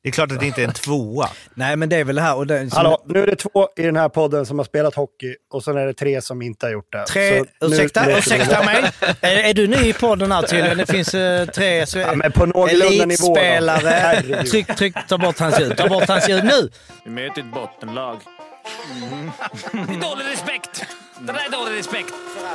Det är klart att det inte är en 2. Nej, men det är väl det här. Och det, Hallå, nu är det 2 i den här podden som har spelat hockey och sen är det 3 som inte har gjort det. 3, ursäkta mig. Är du ny i podden här tydligen? Det finns 3 men på någorlunda nivå. Elitspelare. Tryck, ta bort hans ljud nu. Vi möter ett bottenlag. Det är dålig respekt. Det där är dålig respekt.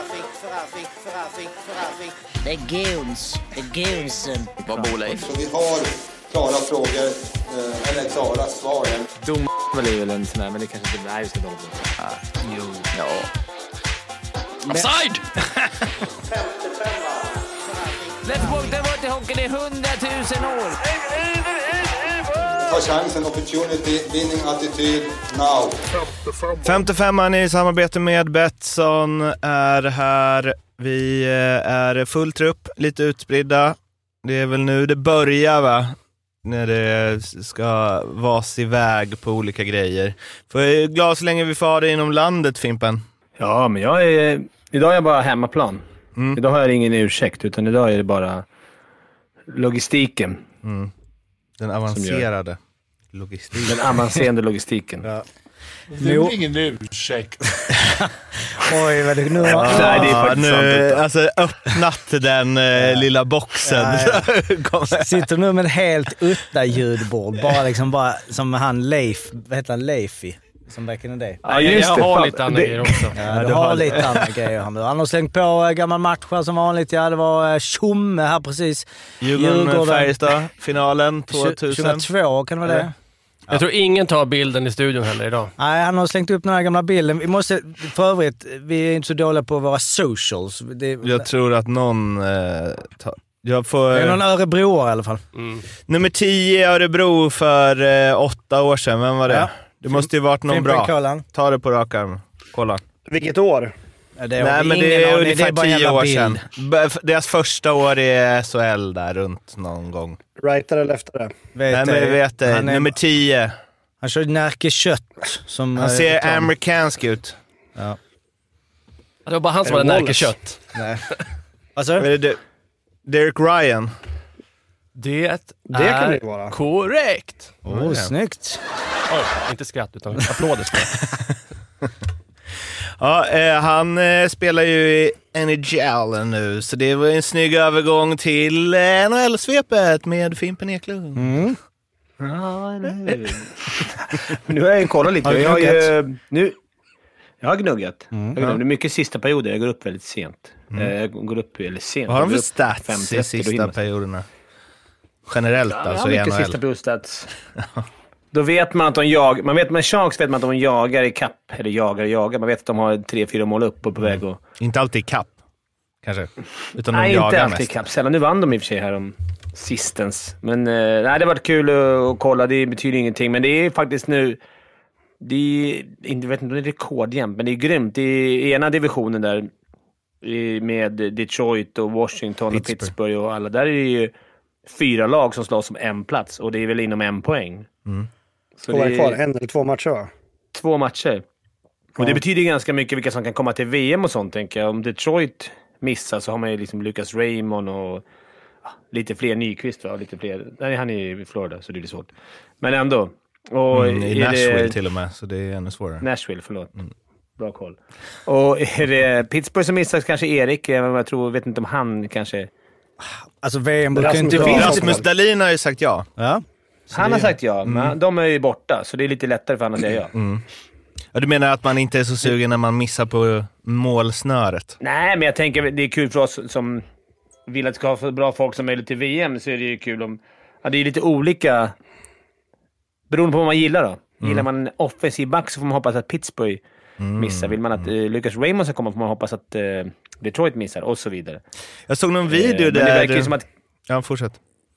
Det är gunsen. Vad bor Leif? Så vi har klara frågor, eller klara svar. Dom är väl en sån här, men det kanske inte är så dåligt. Jo. Ja. Offside! Let's walk the water hockey, det är 100 000 år. Ta chansen, opportunity, winning attityd, now. 55an i samarbete med Betsson är här. Vi är full trupp, lite utspridda. Det är väl nu det börjar, va? När det ska vas iväg på olika grejer. För jag är glad så länge vi får ha det inom landet, Fimpen. Ja, men idag är jag bara hemmaplan. Idag har jag ingen ursäkt, utan idag är det bara logistiken. Den avancerade logistiken. Den avancerade logistiken. Ja. Det är ingen ursäkt. Oj, vad det nu Nej, det är faktiskt sant. Alltså, öppnat den lilla boxen. Sitter nu med en helt utta ljudbord. Bara som han Leif. Vad heter han? Leifi. Som back in the day. Ja, just jag det, har fan. lite andra grejer också. Ja, du har lite andra grejer. Han har slängt på gammal matcher som vanligt. Ja, det var Tjomme här precis. Djurgården Färjestad, finalen 2000. 2002 kan det vara det. Jag tror ingen tar bilden i studion heller idag. Nej, han har slängt upp den här gamla bilden. Vi måste, för övrigt, vi är inte så dåliga på våra socials. Jag tror att någon... Det är någon Örebro i alla fall. Nummer 10 Örebro för 8 år sedan. Vem var det? Ja. Det måste ju varit någon bra. Kollan. Ta det på rak arm. Kolla. Vilket år? Ja, nej, men det är ungefär 10 år sedan. Deras första år i SHL där runt någon gång. Rightare eller leftare? Nej, men jag vet det. Nummer 10. Han kör Närke Kött. Han ser amerikansk ut. Ja. Det var bara han som hade Närke Kött. Nej. Alltså? Derek Ryan. Det kan det vara. Korrekt. Snyggt. Oj, inte skratt utan applåder. Ja, han spelar ju i NHL nu, så det var en snygg övergång till NHL-svepet med Fimpen Eklund. Nu har jag kollat lite. Jag har gnuggat. Det är mycket sista perioder. Jag går upp väldigt sent. Jag går upp väldigt sent. Vad har de för stats i sista perioderna? Generellt alltså i NHL. Mycket sista periodstats. Då vet man att de jagar. Med Sharks vet man att de jagar i kapp. Eller jagar. Man vet att de har 3-4 mål upp och på väg. Och... Inte alltid i kapp, kanske. Utan nej, de jagar inte alltid mest. i kapp. Sällan. Nu vann de i och för sig här om sistens. Men nej, det har varit kul att kolla. Det betyder ingenting. Men det är faktiskt nu... Det är, inte vet inte om det är rekordjämt, men det är grymt. I ena divisionen där med Detroit och Washington och Pittsburgh och alla. Där är det ju 4 lag som slåss om en plats. Och det är väl inom 1 poäng. Så det är kvar 1 eller 2 matcher, va? 2 matcher. Och det betyder ganska mycket vilka som kan komma till VM och sånt, tänker jag. Om Detroit missar så har man ju liksom Lucas Raymond och lite fler Nyqvist, va? Lite fler. Nej, han är i Florida så det är svårt. Men ändå. Och i Nashville till och med, så det är ännu svårare. Nashville, förlåt. Bra koll. Och är det Pittsburgh som missar, kanske Erik, jag vet inte om han kanske... Alltså VM brukar inte vara... Rasmus Dahlin har ju sagt ja. Han har sagt ja, men de är ju borta, så det är lite lättare för han att säga ja. Ja, du menar att man inte är så sugen när man missar på målsnöret? Nej, men jag tänker det är kul för oss som vill att det ska ha så bra folk som möjligt till VM, så är det ju kul om... Ja, det är lite olika... Beroende på vad man gillar då. Gillar man en offensiv back så får man hoppas att Pittsburgh missar. Vill man att Lucas Raymond ska komma får man hoppas att Detroit missar och så vidare. Jag såg någon video där... Men det verkar ju som att... Ja, fortsätt.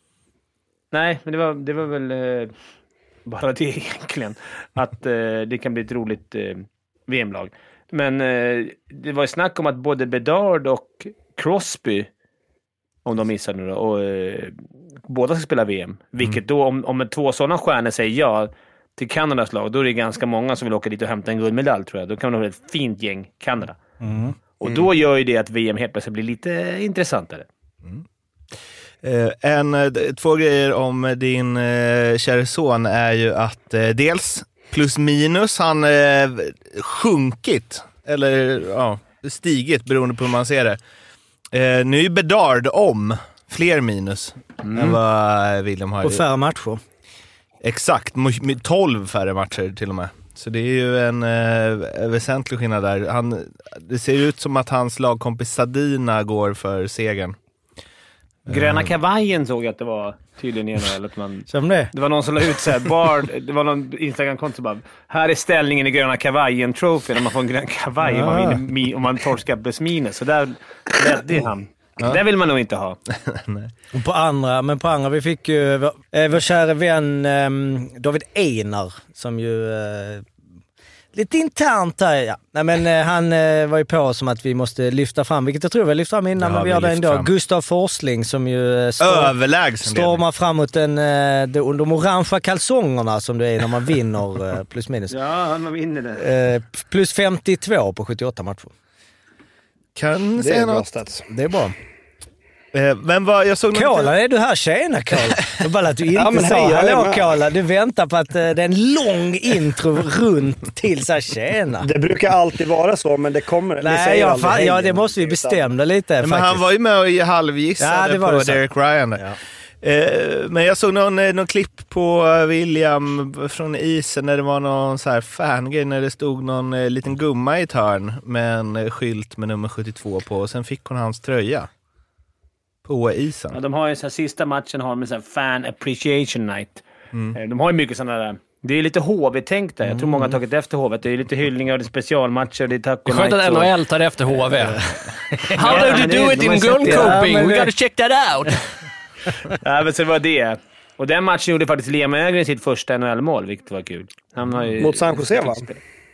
Nej, men det var väl bara det egentligen. Att det kan bli ett roligt VM-lag. Men det var ju snack om att både Bedard och Crosby, om de missar nu då, och båda ska spela VM. Vilket då, om 2 sådana stjärnor säger ja till Kanadas lag, då är det ganska många som vill åka dit och hämta en guldmedalj, tror jag. Då kan man ha ett fint gäng Kanada. Och då gör ju det att VM helt plötsligt blir lite intressantare. Två grejer om din kära son är ju att dels plus minus, han sjunkit eller stigit beroende på hur man ser det. Nu är ju Bedard om fler minus än vad William har. Och färre matcher. Exakt, 12 färre matcher till och med. Så det är ju en väsentlig skillnad där. Det ser ut som att hans lagkompis Sadina går för segern. Gröna kavajen såg jag att det var tydligen igen. Som det? Det var någon som la ut så här, det var någon Instagram-konto som bara, här är ställningen i gröna kavajen trophy, när man får en grön kavaj om man torskar plus minus. Så där ledde han. Det vill man nog inte ha. Nej. Och på andra, vi fick ju vår kära vän David Einar, som ju lite internt här. Ja. Nej, men han var ju på som att vi måste lyfta fram, vilket jag tror vi lyfte fram innan, men vi gör det ändå. Gustav Forsling som ju stormar framåt de orangea kalsongerna som det är när man vinner plus minus. Ja, man vinner det. Plus 52 på 78 matcher. Kan det är något. Det är bra. Men jag såg Kola, är du här? Tjena, Kola. Det är bara att du inte sa hallå, Kola. Du väntar på att det är en lång intro runt till så här, tjena. Det brukar alltid vara så, men det kommer... Nej, det måste vi bestämma lite. Men han var ju med och halvgissade på Derek Ryan. Ja. Men jag såg någon klipp på William från isen när det var någon så här fangrej när det stod någon liten gumma i ett hörn med en skylt med nummer 72 på, och sen fick hon hans tröja på isen. Ja, de har ju så här, sista matchen har med så här fan appreciation night. De har ju mycket sådana där. Det är lite HV-tänkt där. Jag tror många har tagit efter HV. Det är lite hyllningar, det är specialmatcher, det är taco night. Det är skönt att NHL tar efter HV. How do you do it in Grönköping? We gotta check that out. Ja, men så det var det. Och den matchen gjorde faktiskt Liam Ögren sitt första NHL-mål, vilket var kul. Han har ju mot San Jose, va?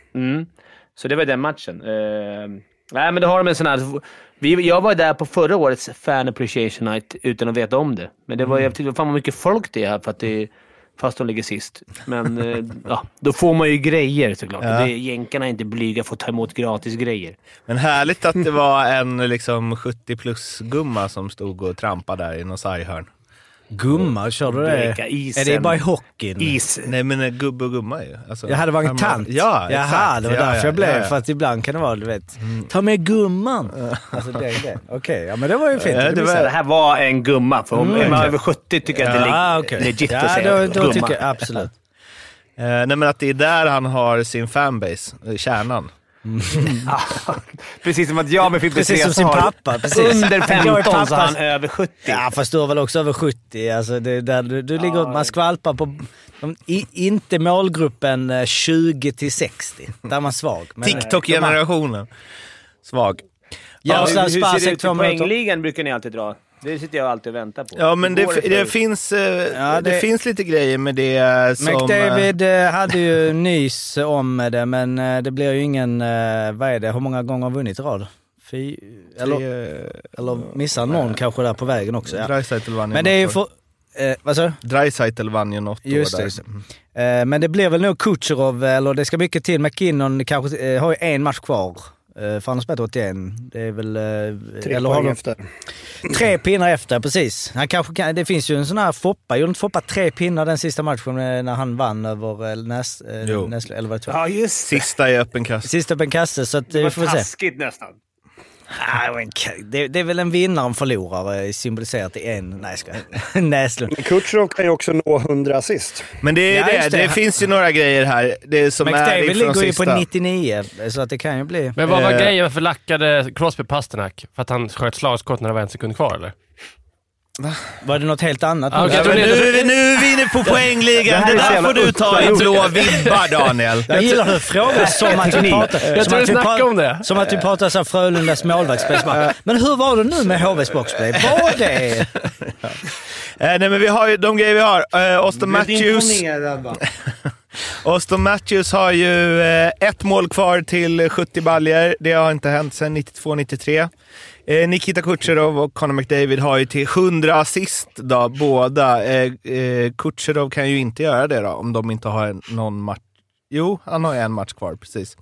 Så det var den matchen. Nej, men då har de en sån här... Jag var där på förra årets Fan Appreciation Night utan att veta om det. Men det var fan vad mycket folk det är här för att det, fast de ligger sist. Men då får man ju grejer såklart. Ja. Jänkarna är inte blyga för att ta emot gratis grejer. Men härligt att det var en liksom 70 plus gumma som stod och trampade där i någon sarghörn. Gumma, kör du det? Är det bara i hockeyn? Is. Nej, men gubbe och gumma ju. Alltså, jag hade varit en tant. Ja, jaha, exakt. Det var därför jag blev. För att ibland kan det vara, du vet, ta med gumman. Alltså det. Okej, ja men det var ju fint. Det här var en gumma. För om man över 70 tycker jag att det är legit att säga då gumma. tycker jag absolut. Nej, men att det är där han har sin fanbase, kärnan. Precis som att jag med Fipper precis som sin pappa, precis. Under 15 så han över 70. Ja, fast du är väl också över 70. Alltså det där du ligger, man skvalpar på inte målgruppen 20-60. Där är man svag. TikTok-generationen. Svag. Ja, hur ser det ut i poängligan brukar ni alltid dra? Det sitter jag alltid och väntar på. Ja, men det finns lite grejer med det som... McDavid hade ju nys om det, men det blir ju ingen... vad är det? Hur många gånger har vunnit i rad? Eller missar någon kanske där på vägen också. Ja. Dreisaitl vann ju. Men det är ju för... vad så? Dreisaitl vann ju något just år där. Men det blir väl nog Kucherov, eller det ska mycket till. McKinnon kanske har ju en match kvar. För han har spelat 81. Det är väl... 3 poäng efter. 3 pinnar efter, precis. Han kanske kan, det finns ju en sån här Foppa. Gjorde inte Foppa 3 pinnar den sista matchen när han vann över Näslö? Eller vad det var? Ja, just det. Sista i öppen kasse. Sista öppen kasse, så att det var får taskigt nästan. Det är väl en vinnare och en förlorare symboliserat i en. Nej, ska Näslund. Kucherov kan ju också nå 100 assist. Men det finns ju några grejer här. Det som McDavid ligger ju på 99, så att det kan ju bli... Men vad var grejen för lackade Crosby Pasternak? För att han sköt slagskott när det var 1 sekund kvar, eller? Va? Var det något helt annat? Nu är vi inne på poängligan. Det där får du ta i blå vibbar, Daniel. Jag gillar hur frågor som att vi pratar. Jag tror du snackar om det. Som att vi pratar så här Frölundas målvaktsspel. Men hur var det nu med HVs boxplay? Var det? Nej, men vi har ju de grejer vi har. Auston Matthews har ju 1 mål kvar till 70 baljor. Det har inte hänt sedan 92-93. Nikita Kucherov och Connor McDavid har ju till 100 assist då, båda. Kucherov kan ju inte göra det då, om de inte har någon match. Jo, han har 1 match kvar, precis.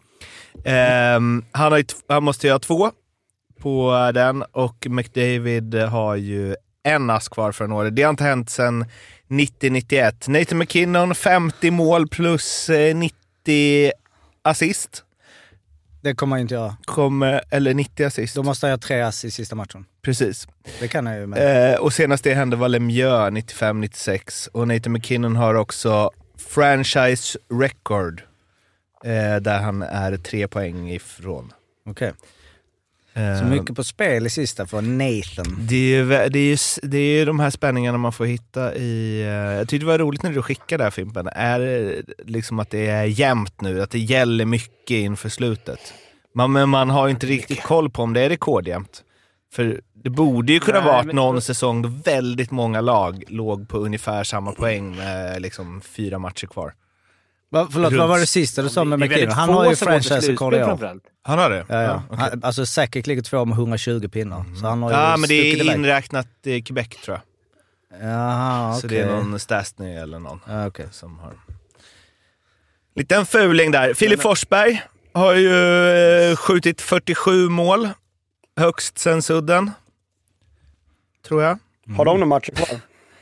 Han måste ju ha 2 på den, och McDavid har ju en ass kvar från året. Det har inte hänt sedan 90-91. Nathan McKinnon 50 mål plus 90 assist. Det kommer han inte göra. Eller 90 assist. Då måste jag ha 3 ass i sista matchen. Precis. Det kan jag ju med. Och senast det hände var Lemieux 95-96. Och Nathan McKinnon har också franchise record. Där han är 3 poäng ifrån. Okej. Så mycket på spel i sista för Nathan. Det är ju de här spänningarna man får hitta i... Jag tyckte det var roligt när du skickade där, Fimpen. Är det liksom att det är jämnt nu? Att det gäller mycket inför slutet? Men man har inte riktigt koll på om det är rekordjämnt. För det borde ju kunna vara någon säsong då väldigt många lag låg på ungefär samma poäng med liksom 4 matcher kvar. Förlåt, vad var det sista du sa med McKinnon? Han har ju franchise-rekord i år. Han har det? Ja. Okay. Alltså säkert ligger 2 med 120 pinnar. Så han har ju men det är inräknat i Quebec, tror jag. Jaha, okej. Så det är någon Stastny eller någon som har... Liten fuling där. Filip Forsberg har ju skjutit 47 mål. Högst sen sudden. Tror jag. Har de några matcher kvar?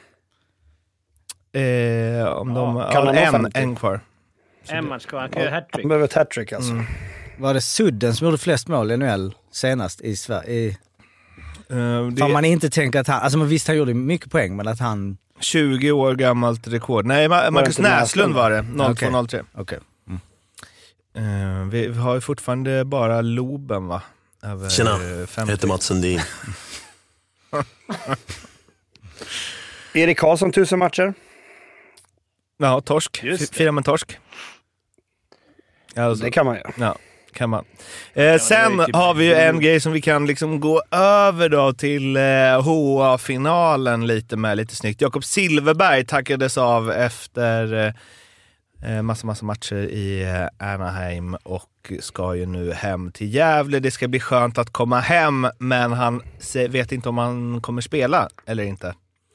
Om de har en kvar. En match kvar. Han kan göra hattrick. De behöver ett hattrick alltså. Var det Sudden som gjorde flest mål i NHL senast i Sverige? För man inte tänker att han... Alltså man visst han gjorde mycket poäng, men att han... 20 år gammalt rekord. Nej, Marcus Näslund var det. 02-03. Okej. Vi har ju fortfarande bara Loben, va? Tjena, jag heter Mats Sundin. Erik Karlsson 1000 matcher. Ja, torsk. Firar man torsk. Alltså, det kan man göra. Ja, kan man. Sen har vi ju en grej som vi kan liksom gå över då till HA-finalen lite snyggt. Jakob Silfverberg tackades av efter massa matcher i Anaheim och ska ju nu hem till Gävle. Det ska bli skönt att komma hem, men han vet inte om han kommer spela eller inte.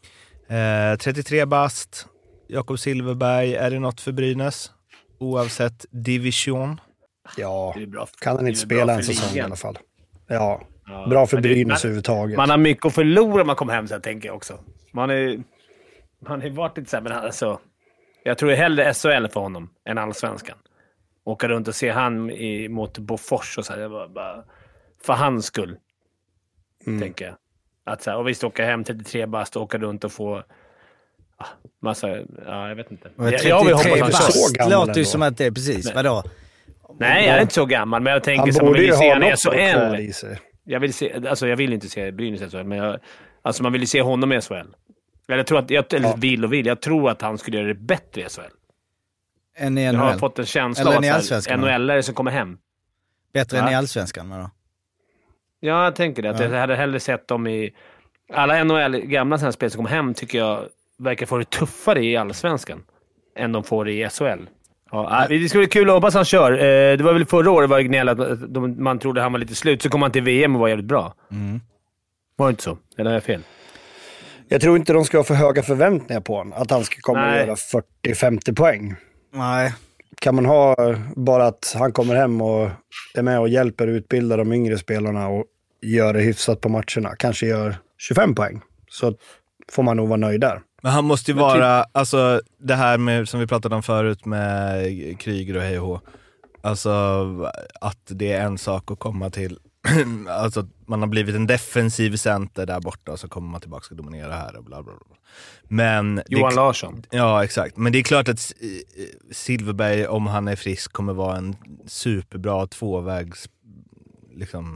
33 bast, Jakob Silfverberg, är det något för Brynäs? Oavsett division? Ja, kan han inte spela en säsong i alla fall. Ja, bra för Brynäs överhuvudtaget. Man har mycket att förlora om man kommer hem, så jag tänker jag också. Man har varit lite så här, men alltså... Jag tror hellre SHL för honom än Allsvenskan. Åka runt och se han mot Bofors och så här, det var bara för hans skull. Tänker jag. Att så här, och visst åka hem 33 bast och åka runt och få massa, jag vet inte. Jag vill hoppas bast låter ju som att det är precis, vadå? Nej, jag är inte så gammal, men jag tänker så man vill ju se han i SHL. Jag vill inte se Brynäs i SHL, men man vill ju se honom i SHL. Jag tror att jag tror att han skulle göra det bättre i SHL. Än i NHL. Jag har fått en känsla av att NHL-are som kommer hem. Bättre än i Allsvenskan, då? Ja, jag tänker det. Att jag hade hellre sett dem i... Alla NHL, gamla sådana spel som kommer hem, tycker jag verkar få det tuffare i Allsvenskan än de får i SHL. Ja, det skulle bli kul att hoppas han kör. Det var väl förra året var det gnällat att man trodde han var lite slut, så kom han till VM och var jävligt bra. Var det inte så? Eller är jag fel? Jag tror inte de ska ha för höga förväntningar på honom. Att han ska komma och göra 40-50 poäng. Nej. Kan man ha bara att han kommer hem och är med och hjälper och utbildar de yngre spelarna och gör det hyfsat på matcherna. Kanske gör 25 poäng. Så får man nog vara nöjd där. Men han måste ju vara, alltså det här med, som vi pratade om förut med Kryger och hej och hå. Alltså att det är en sak att komma till. Alltså man har blivit en defensiv center där borta och så kommer man tillbaka och dominera här och bla bla bla. Men Johan Larsson. Ja, exakt. Men det är klart att Silfverberg, om han är frisk, kommer vara en superbra tvåvägs liksom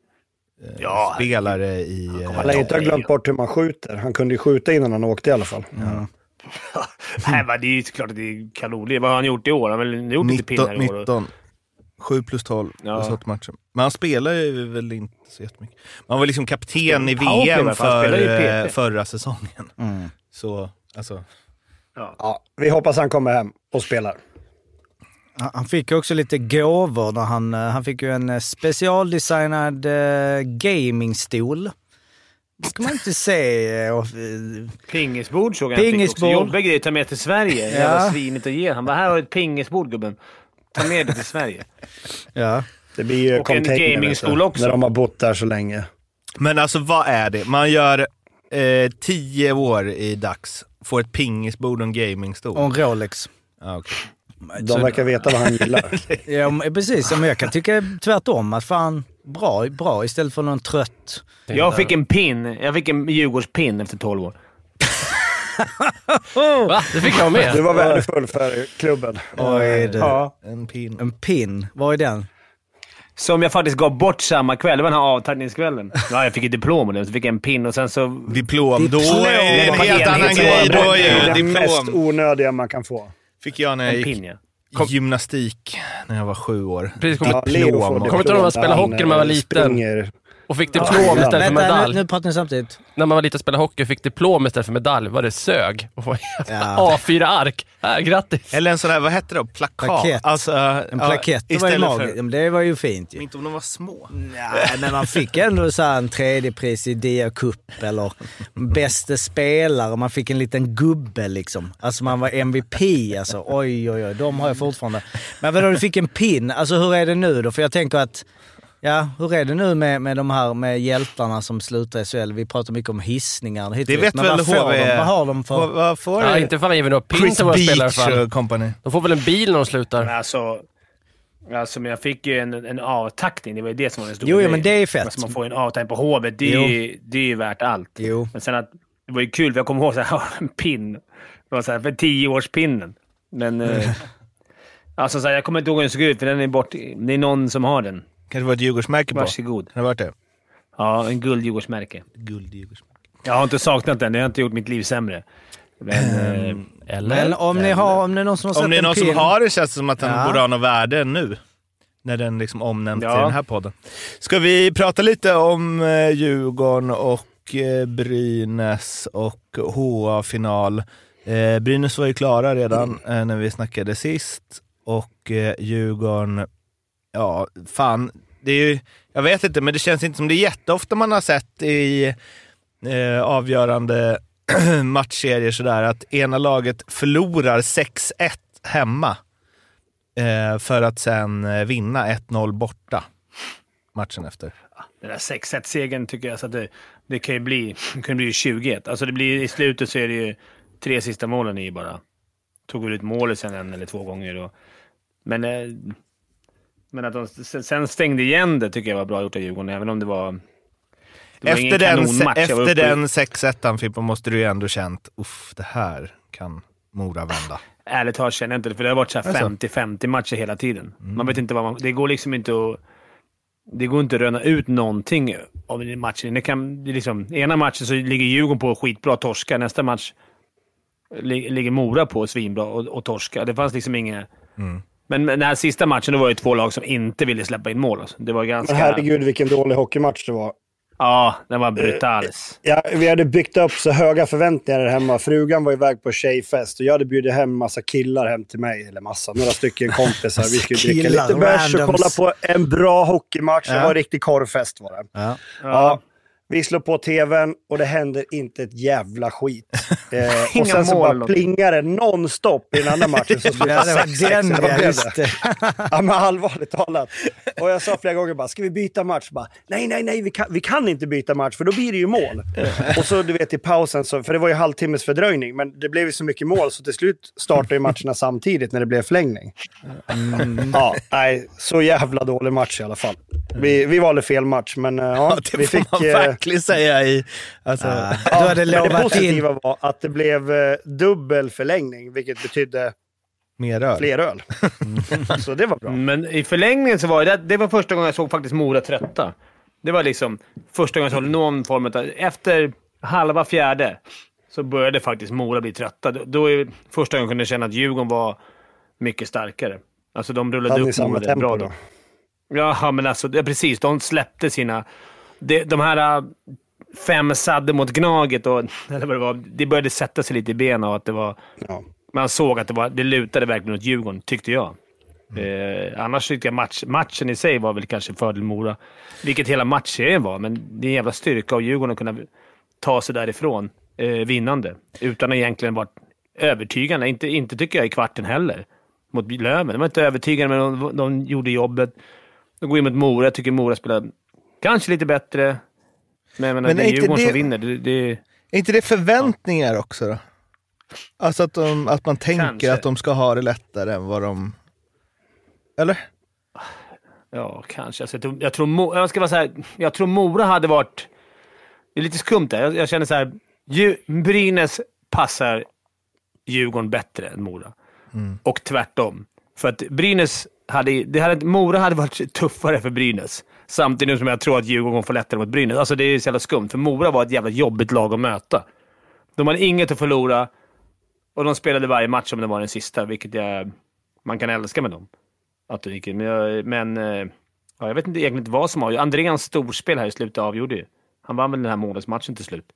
spelare i... Han har inte glömt bort hur man skjuter. Han kunde ju skjuta innan han åkte i alla fall. Nej, men det är ju klart att det är kanonligt. Vad har han gjort i år? Han har väl gjort lite pinnar i år. 19. 7+12 och matchen. Men han spelar ju väl inte så jättemycket. Man var liksom kapten i VM för förra säsongen. Så, alltså... Ja, vi hoppas han kommer hem och spelar. Han fick också lite gåvor när han fick ju en specialdesignad gamingstol. Det ska man inte se. Pingisbord såg han. Pingisbord. Jobbiga grejer ta med till Sverige. Det var svinigt att ge. Han bara, här har ett pingisbord, gubben. Ta med det till Sverige. Ja. Det blir ju och en gamingstol också. När de har bott där så länge. Men alltså vad är det? Man gör 10 år i dags. Får ett pingisbord och en gamingstol. Och en Rolex. Ah, okay. De verkar veta vad han gillar. Ja, precis. Men jag kan tycka tvärtom. Att fan, bra istället för någon trött. Jag fick en pin. Jag fick en Djurgårdspin efter 12 år. Va? Det fick jag med. Du var värdefull för klubben. Oj, ja, en pin. En pin? Vad är den? Som jag faktiskt gav bort samma kväll. Det var den här avtackningskvällen. Ja, jag fick ett diplom och så fick jag en pin och sen så... Diplom. Då är det en helt annan grej. Då är det mest onödiga man kan få. Fick jag när jag gick gymnastik när jag var 7 år. Precis, kommer inte ihåg när man spelade hockey när man var liten. Och fick diplom istället för medalj. Nu pratar ni samtidigt. När man var liten och spelade hockey och fick diplom istället för medalj var det sög. Och A4-ark. Grattis. Eller en sån här, vad hette det? Plakett. Alltså, en plakett. Det var ju fint ju. Inte om de var små. Nej, men man fick ändå så här en 3D-pris i Dia Cup eller bästa spelare. Man fick en liten gubbe liksom. Alltså man var MVP alltså. Oj, de har jag fortfarande. Men vadå, du fick en pin. Alltså hur är det nu då? För jag tänker att hur är det nu med de här med hjältarna som slutar i SHL? Vi pratar mycket om hissningar. Det vet väl HV? Vad har de för? Vad får det? Inte fan även då. Chris Beach Company. De får väl en bil när de slutar. Men alltså, men jag fick ju en avtackning. Det var ju det som var den stora grejen. Men det är fett. Alltså, man får en avtackning på HV. Det är ju värt allt. Jo. Men sen att det var ju kul, för jag kommer ihåg så här, en pin. Det var så här, för 10-årspinnen. Men alltså så här, jag kommer inte ihåg hur den såg ut, för den är bort. Det är någon som har den. Kanske var ett Djurgårdsmärke på. Varsågod. Har det varit det? Ja, en guld Djurgårdsmärke. Jag har inte saknat den. Det har inte gjort mitt liv sämre. Men om det är någon som har sett om det är någon som har det, känns det som att den borde ha något värde nu. När den liksom omnämns i den här podden. Ska vi prata lite om Djurgården och Brynäs och HA-final. Brynäs var ju klara redan när vi snackade sist. Och Djurgården... Ja, fan. Det är ju, jag vet inte, men det känns inte som det är jätteofta man har sett i avgörande matchserier sådär att ena laget förlorar 6-1 hemma för att sen vinna 1-0 borta matchen efter. Den där 6-1-segern tycker jag så att det kan ju bli 20-1. Alltså det blir, i slutet så är det ju 3 sista målen i bara. Tog väl ut målet sen 1 eller 2 gånger då. Men att de sen stängde igen det tycker jag var bra gjort av Djurgården, även om det var efter den 6-1 Fippo, måste du ju ändå känt det här kan Mora vända. Ärligt talat känner jag inte det, för det har varit så här 50-50 matcher hela tiden. Man vet inte vad det går liksom inte att röna ut någonting av den matchen. Det liksom, ena matchen så ligger Djurgården på skitbra torska, nästa match ligger Mora på svinbra och torska. Det fanns liksom inga... Men den här sista matchen, då var det 2 lag som inte ville släppa in mål. Alltså. Det var ganska... Men herregud, vilken dålig hockeymatch det var. Ja, den var brutals. Vi hade byggt upp så höga förväntningar där hemma. Frugan var iväg på tjejfest och jag hade bjudit hem massa killar hem till mig. Eller några stycken kompisar. Vi skulle dricka lite bärs och kolla på en bra hockeymatch. Det var en riktig korvfest var det. Ja. Vi slår på tvn och det händer inte ett jävla skit. Och sen så bara plingar det non-stop i den andra matchen. Så det var den. Ja, men allvarligt talat. Och jag sa flera gånger bara, ska vi byta match? Bara, nej, vi kan inte byta match för då blir det ju mål. Och så du vet i pausen, för det var ju halvtimmes fördröjning, men det blev ju så mycket mål så till slut startade ju matcherna samtidigt när det blev förlängning. Ja, nej, så jävla dålig match i alla fall. Vi valde fel match, men det vi fick... verkligen säga i... Alltså, då hade det positiva var att det blev dubbel förlängning, vilket betydde fler öl. Så det var bra. Men i förlängningen så var det var första gången jag såg faktiskt Mora trötta. Det var liksom första gången jag såg någon form av... Efter halva fjärde så började faktiskt Mora bli trötta. Då är första gången jag kunde känna att Djurgården var mycket starkare. Alltså de rullade upp samma tempo bra då. Ja, men alltså de släppte sina... De här 5 sadde mot Gnaget och eller vad det var, det började sätta sig lite i benen och att det var... Ja. Man såg att det lutade verkligen åt Djurgården, tyckte jag. Annars tyckte jag matchen i sig var väl kanske fördel Mora. Vilket hela matchen var, men det är en jävla styrka av Djurgården att kunna ta sig därifrån vinnande. Utan att egentligen vara övertygande. Inte tycker jag i kvarten heller. Mot Löven. De var inte övertygande, men de gjorde jobbet. De går in mot Mora. Jag tycker Mora spelar kanske lite bättre. Men det är Djurgården som vinner. Är inte det förväntningar också då? Alltså att man tänker kanske att de ska ha det lättare än vad de... Eller? Ja, kanske. Alltså, jag tror Mora hade varit... Det är lite skumt där. Jag känner så här... Brynäs passar Djurgården bättre än Mora. Och tvärtom. För att Mora hade varit tuffare för Brynäs. Samtidigt som jag tror att Djurgården får lättare mot Brynäs. Alltså det är så jävla skumt. För Mora var ett jävla jobbigt lag att möta. De hade inget att förlora. Och de spelade varje match som det var den sista. Vilket man kan älska med dem. Jag vet inte egentligen vad som har. Andréans storspel här i slutet avgjorde ju. Han vann väl den här månadsmatchen till slut.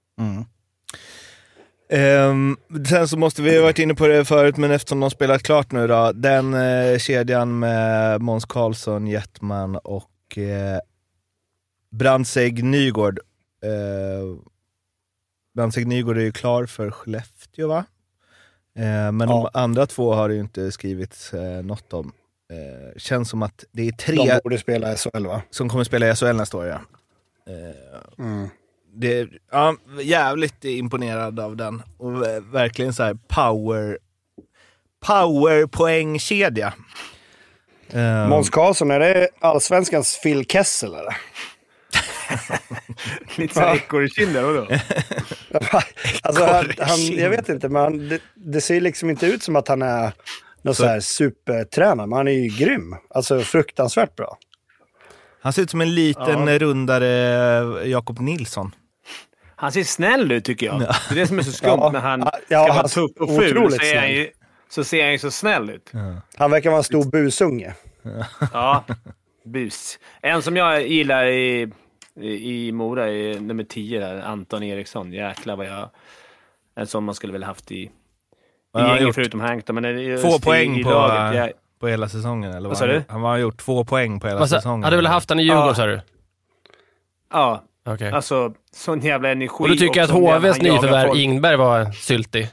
Sen så måste vi ha varit inne på det förut, men eftersom de spelat klart nu då, den kedjan med Måns Karlsson, Jättman och Brandsägg Nygård. Brandsägg Nygård är ju klar för Skellefteå, va? Men de andra två har ju inte skrivit något om. Känns som att det är 3 de borde spela i SHL, va? Som kommer spela i SHL nästa år, ja. Jävligt imponerad av den. Och verkligen så här powerpoängkedja. Måns Karlsson, är det allsvenskans Phil Kessel eller? Lite så ekorrkinder då. Alltså jag vet inte, men det ser liksom inte ut som att han är någon så här supertränare, men han är ju grym. Alltså fruktansvärt bra. Han ser ut som en liten rundare Jakob Nilsson. Han ser snäll ut tycker jag. Det är det som är så skumt när han ska vara tuff och ful. Så ser han ju så snäll ut. Han verkar vara en stor busunge. Ja, bus. En som jag gillar i Mora är nummer 10 där, Anton Eriksson. Jäklar vad jag... En som man skulle väl haft i gänget förutom Hank. Men 2 poäng på hela säsongen. Eller vad sa du? Han har gjort 2 poäng på hela säsongen. Hade du väl haft han i Djurgården, sa du? Ja. Okay. Alltså, sån jävla energi. Och du tycker att HVs nyförvärv Ingberg var syltig?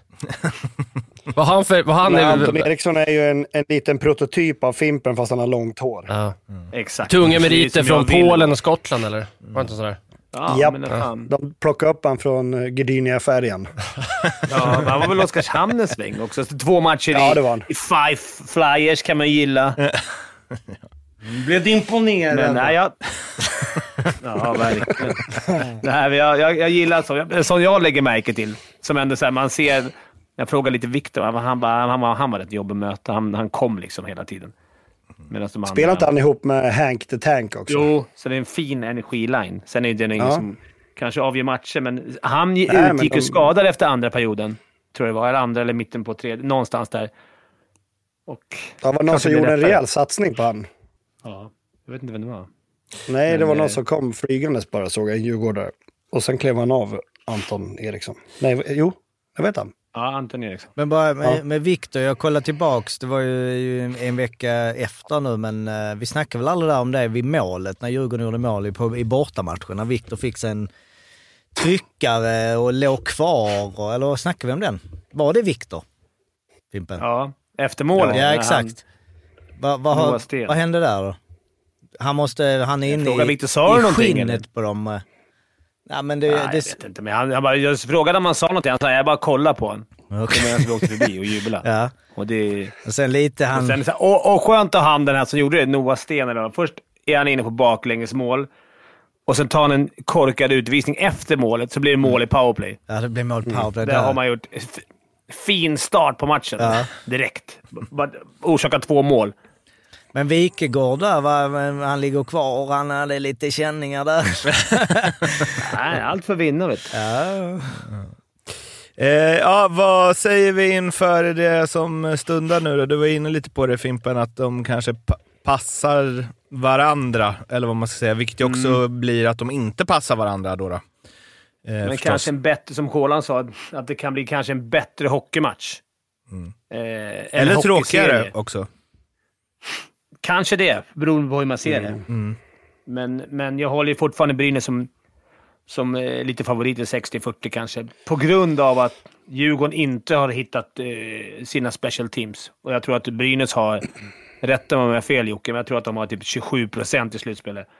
Anton Eriksson är ju en liten prototyp av Fimpen, fast han har långt hår. Ja. Exakt. Tunga meriter från Polen och Skottland, eller? Var inte sådär? Ja, de plockade upp han från Gdynia-färjan. Ja, han var väl Oskarshamn en sväng också. 2 matcher i Five Flyers kan man gilla. Blev imponerad. Men nej, ja, verkligen. Nej, jag gillar så jag lägger märke till. Som ändå så här, man ser... Jag frågar lite Victor, han var ett jobb att möta. Han kom liksom hela tiden. Spelar inte han ihop med Hank the Tank också? Jo, så det är en fin energiline. Sen är det ingen som kanske avgör matcher, men han utgick ju skadad efter andra perioden. Tror jag det var, eller andra eller mitten på 3, någonstans där. Och det var någon som gjorde en rejäl satsning på han. Ja, jag vet inte vem det var. Nej, det var någon som kom flygandes bara, såg jag, en djurgårdare. Och sen klev han av Anton Eriksson. Nej, jo, jag vet han. Ja, Anton Eriksson. Men bara med Victor, jag kollar tillbaks, det var ju en vecka efter nu, men vi snackade väl aldrig där om det vid målet, när Djurgården gjorde mål i bortamatchen, när Victor fick sig en tryckare och låg kvar, eller snackade vi om den? Var det Victor? Fimpen? Ja, efter målet. Ja, exakt. Vad hände där då? Han är inne i skinnet på dem. Ja, men jag vet inte, men jag frågade om han sa något, han sa jag bara kolla på honom. Okay. Medan vi åkte förbi och jubla. Ja. Och sen lite han... Och, sen, och skönt att han den här som gjorde det, Noah Sten. Eller först är han inne på baklängesmål. Och sen tar han en korkad utvisning efter målet, så blir det mål i powerplay. Ja, det blir mål i powerplay. Där har man gjort fin start på matchen. Ja. Direkt. Orsakar 2 mål. Men Wikegård där, han ligger kvar, han hade lite känningar där. Nej, allt för vinna, vet du. Vad säger vi inför det som stundar nu då? Du var inne lite på det, Fimpen, att de kanske passar varandra, eller vad man ska säga, vilket också blir att de inte passar varandra då. Men förstås. Kanske en bättre, som Håland sa, att det kan bli kanske en bättre hockeymatch. Eller tråkigare också. Kanske det, beroende på hur man ser det. Men jag håller ju fortfarande Brynäs som lite favorit i 60-40 kanske. På grund av att Djurgården inte har hittat sina special teams. Och jag tror att Brynäs har, rätt om jag är fel Jocke, men jag tror att de har typ 27% i slutspelet.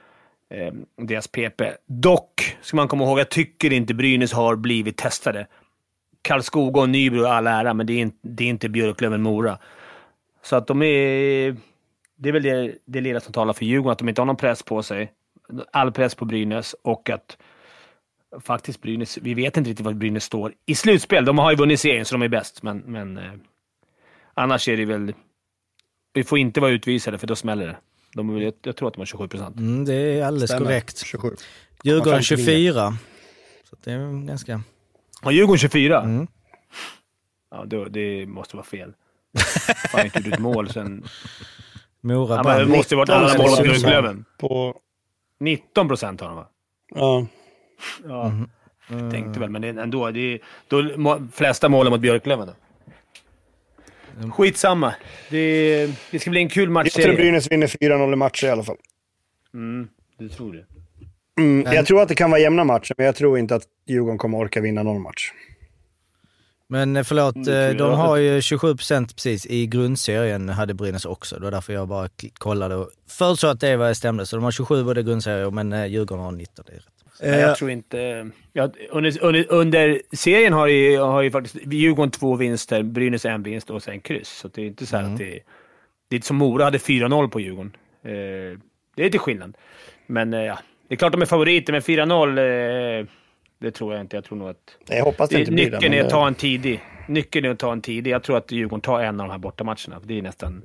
deras PP. Dock ska man komma ihåg, jag tycker inte Brynäs har blivit testade. Karlskoga och Nybro och all ära, men det är inte Björklöven Mora. Så att det är väl det lilla som talar för Djurgården, att de inte har någon press på sig. All press på Brynäs, och att faktiskt Brynäs, vi vet inte riktigt vad Brynäs står i slutspel. De har ju vunnit serien så de är bäst, men annars är det väl, vi får inte vara utvisade för då smäller det. Jag tror att de har 27%. Det är alldeles korrekt. 27. Djurgården 24. Så det är ganska... Ja, Djurgården 24? Ja, det måste vara fel. Fan, inte gjort ett mål sen... Mora det måste vara alla mål mot Björklöven. På 19% har de, va? Ja. Jag tänkte väl, men ändå. Då flesta målen mot Björklöven då. Skitsamma. Det ska bli en kul match. Jag tror Brynäs vinner 4-0 i matcher i alla fall. Du tror det? Jag tror att det kan vara jämna matcher, men jag tror inte att Djurgården kommer orka vinna någon match. Men förlåt, de har ju 27% precis i grundserien, hade Brynäs också. Det var därför jag bara kollade och förutsåg att det var stämde. Så de har 27 både grundserien, men Djurgården har 19. Det är rätt. Jag tror inte... Under serien har ju faktiskt Djurgården 2 vinster, Brynäs 1 vinst och sen kryss. Så det är inte så här att det är inte som Mora hade 4-0 på Djurgården. Det är lite skillnad. Men ja, det är klart de är favoriter, men 4-0... Det tror jag inte. Jag tror nog att... Jag hoppas det inte blir det. Nyckeln är att ta en tidig. Jag tror att Djurgården tar en av de här bortamatcherna. Det är nästan...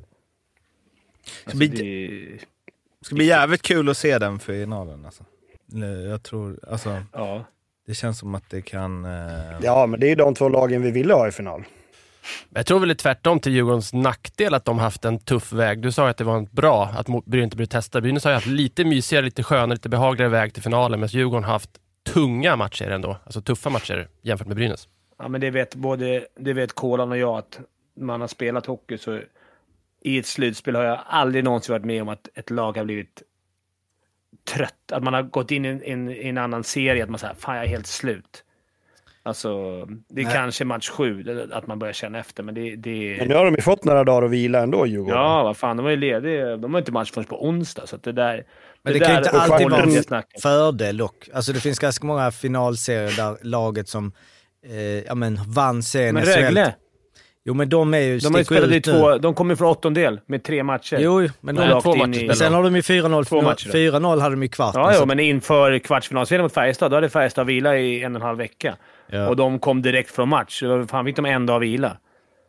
Det ska bli jävligt kul att se den finalen. Alltså. Jag tror... Alltså, ja. Det känns som att det kan... Ja, men det är de två lagen vi ville ha i final. Jag tror väl det är tvärtom till Djurgårdens nackdel att de haft en tuff väg. Du sa att det var bra att Brynäs inte blev testade. Brynäs har ju haft lite mysigare, lite skönare, lite behagligare väg till finalen. Men Djurgården har haft tunga matcher ändå. Alltså tuffa matcher jämfört med Brynäs. Ja, men det vet Kolan och jag, att man har spelat hockey, så i ett slutspel har jag aldrig någonsin varit med om att ett lag har blivit trött. Att man har gått in i en annan serie, att man säger fan, jag är helt slut. Alltså, det är kanske match 7 att man börjar känna efter, men det... Men nu har de ju fått några dagar att vila ändå, Djurgården. Ja, vad fan, de var ju lediga. De har inte match först på onsdag, så att det där... Men det kan ju inte alltid vara en fördel dock. Alltså det finns ganska många finalserier där laget som vann serien. Men Rögle? Jo, men de är ju... De har ju spelat i 2... De kommer från 8-del med 3 matcher. Jo, men de har 2 matcher. Sen har de ju 4-0. 4-0 hade de i kvart. Ja, men inför kvartsfinalserien mot Färjestad, då hade Färjestad vila i 1,5 vecka. Ja. Och de kom direkt från match. Fan, fick de en dag vila.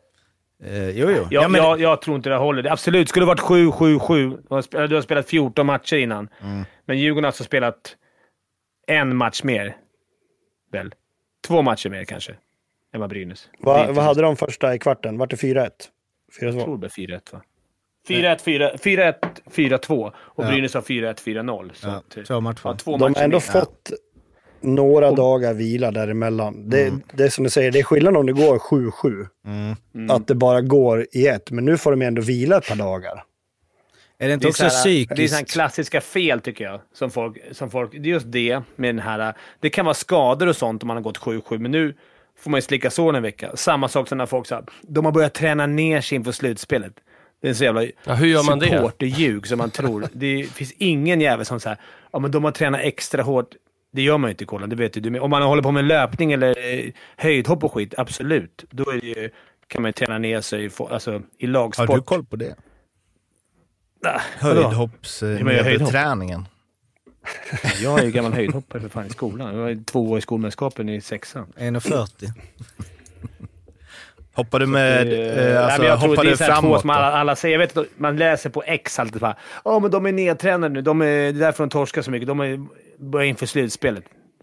Jo. Jag tror inte det håller. Det absolut skulle varit 7-7-7. Du har spelat 14 matcher innan. Men Djurgården har alltså spelat en match mer. Väl? 2 matcher mer kanske. Än vad Brynäs. Vad hade de första i kvarten? Var det 4-1? 4-2? Jag tror det blev 4-1, va? 4-1, 4-2. Och Brynäs har 4-1, 4-0. Så 2 matcher. De har ändå fått några dagar vila däremellan. Det är som du säger, det är skillnad om det går 7-7. Att det bara går i ett. Men nu får de ändå vila ett par dagar. Är det inte också psykiskt? Det är sådana klassiska fel, tycker jag. Som folk, det är just det med den här... Det kan vara skador och sånt om man har gått 7-7. Men nu får man ju slicka sån en vecka. Samma sak som när folk sa, de har börjat träna ner sig inför slutspelet. Det är så jävla hur gör man supporterljug som man tror. Det finns ingen jävel som säger, ja men de har tränat extra hårt. Det gör man ju inte, Kolan, det vet du. Om man håller på med löpning eller höjdhopp och skit, absolut. Då är det ju, kan man ju träna ner sig i lagsport. Har du koll på det? Höjdhoppsträningen. Jag är ju gammal höjdhoppare för fan i skolan. Jag var 2 år i skolmästerskapen i 6:an. 1,40. Hoppar du med hoppar du framåt? Alla säger, jag vet att man läser på X alltid bara, men de är nedtränade nu. Det är därför de torskar så mycket. De börjar inför slutspelet.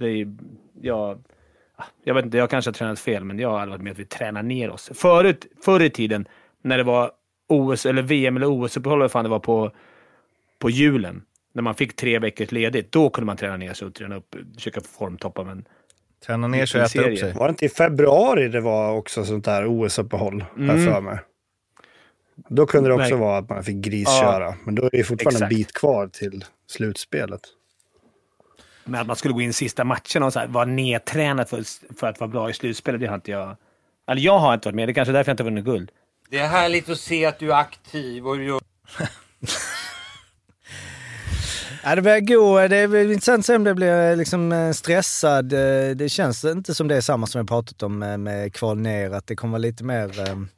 Jag vet inte, jag kanske har tränat fel, men jag har aldrig varit med att vi tränar ner oss. Förr i tiden, när det var OS eller VM eller OS-uppehåll, fan det var på julen, när man fick 3 veckor ledigt, då kunde man träna ner sig och träna upp, försöka formtoppa, men träna ner sig och äta upp sig. Var det inte i februari det var också sånt där OS-uppehåll här för mig? Då kunde det också vara att man fick grisköra. Men då är det fortfarande en bit kvar till slutspelet. Men att man skulle gå in i sista matchen och vara nedtränad för att vara bra i slutspelet, det har inte jag... Eller jag har inte varit med, det är kanske därför jag inte har vunnit guld. Det är härligt att se att du är aktiv och Ja, det börjar gå. Det är intressant sen om det blir liksom stressad. Det känns inte som det är samma som jag pratat om med kval ner. Att det kommer vara lite mer...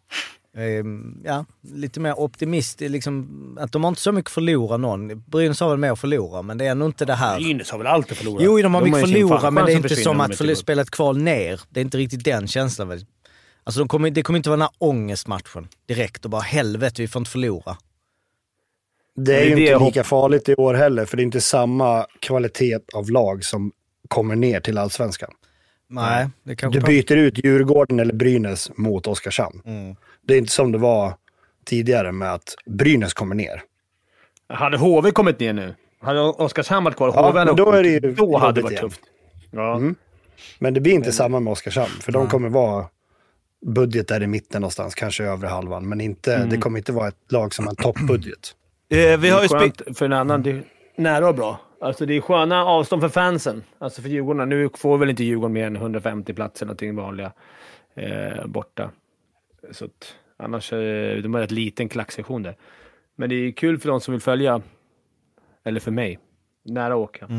lite mer optimist, liksom, att de har inte så mycket förlora någon. Brynäs har väl mer att förlora, men det är ändå inte det här. Brynäs har väl alltid förlorat? Jo, de har mycket förlora, men det är inte som att spela ett kval ner. Det är inte riktigt den känslan väl. Alltså det kommer inte vara den här ångestmatchen direkt och bara helvete, vi får inte förlora. Det är ju inte lika farligt i år heller, för det är inte samma kvalitet av lag som kommer ner till Allsvenskan. Nej, det kanske du byter ut Djurgården eller Brynäs mot Oskarshamn. Det är inte som det var tidigare med att Brynäs kommer ner. Hade HV kommit ner nu? Hade Oskarshamn varit kvar? Då hade det varit tufft. Ja. Men det blir inte samma med Oskarshamn, för de kommer vara budget där i mitten någonstans, kanske övre halvan, men inte, det kommer inte vara ett lag som har en toppbudget. Vi har ju för en annan, det är nära och bra. Alltså det är sköna avstånd för fansen. Alltså för Djurgården. Nu får väl inte Djurgården mer än 150 platser, någonting vanliga borta. Så att, annars de har ett liten klacksektion där. Men det är kul för de som vill följa. Eller för mig. Nära åka.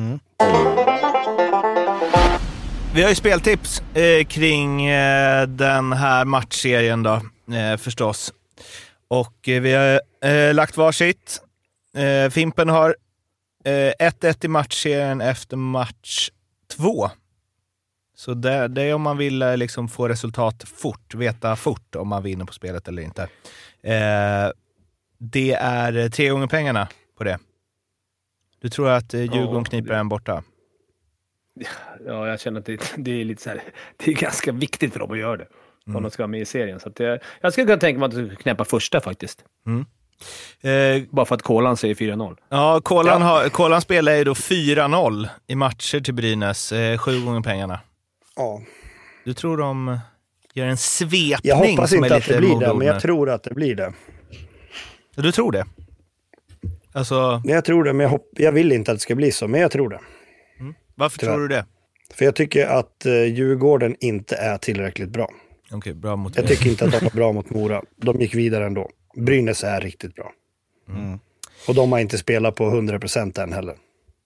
Vi har ju speltips kring den här matchserien då, förstås. Och vi har lagt varsitt. Fimpen har 1-1 i matchserien efter match 2. Så det är om man vill liksom få resultat fort, veta fort om man vinner på spelet eller inte. Det är 3 gånger pengarna på det. Du tror att Djurgården kniper en borta? Ja, jag känner att det är lite så här, det är ganska viktigt för dem att göra det. Om de ska vara med i serien. Så att jag skulle kunna tänka mig att de knäppa första faktiskt. Bara för att Kolan säger 4-0. Ja, Kolan spelar ju då 4-0 i matcher till Brynäs. 7 gånger pengarna. Ja. Du tror de gör en svepning? Jag hoppas som inte är att det blir det, men jag tror att det blir det. Du tror det? Alltså... Jag tror det, men jag vill inte att det ska bli så, men jag tror det. Varför tror du det? För jag tycker att Djurgården inte är tillräckligt bra. Okej, bra mot jag tycker inte att de var bra mot Mora. De gick vidare ändå. Brynäs är riktigt bra. Och de har inte spelat på 100% än heller.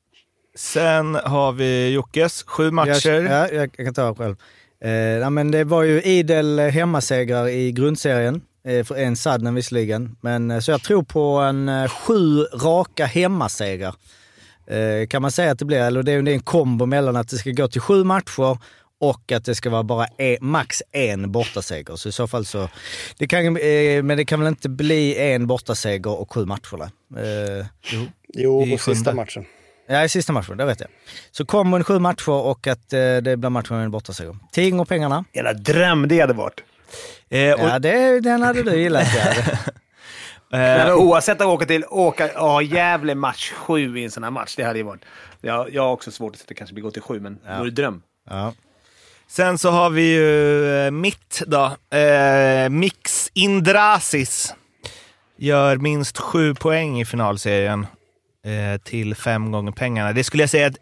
Sen har vi Jockes 7 matcher. Jag kan ta själv. Men det var ju idel hemmasegrar i grundserien. För en sadden visserligen. Men så jag tror på en 7 raka hemmasegrar. Kan man säga att det blir, eller det är en kombo mellan att det ska gå till 7 matcher och att det ska vara bara max en bortaseger. Så i så fall så... men det kan väl inte bli en bortaseger och 7 matcher där? Jo, i sista matchen. Ja, i sista matchen, det vet jag. Så kommer en 7 matcher och att det blir matchen med en bortaseger. 10 och pengarna. Jävla dröm det hade varit. Den hade du gillat. Oavsett att Gävle match 7 i en sån här match, det hade ju varit. Jag har också svårt att sätta, det kanske blir gå till 7, men det är dröm. Ja. Sen så har vi ju mitt då. Mix Indrasis gör minst 7 poäng i finalserien till 5 gånger pengarna. Det skulle jag säga ett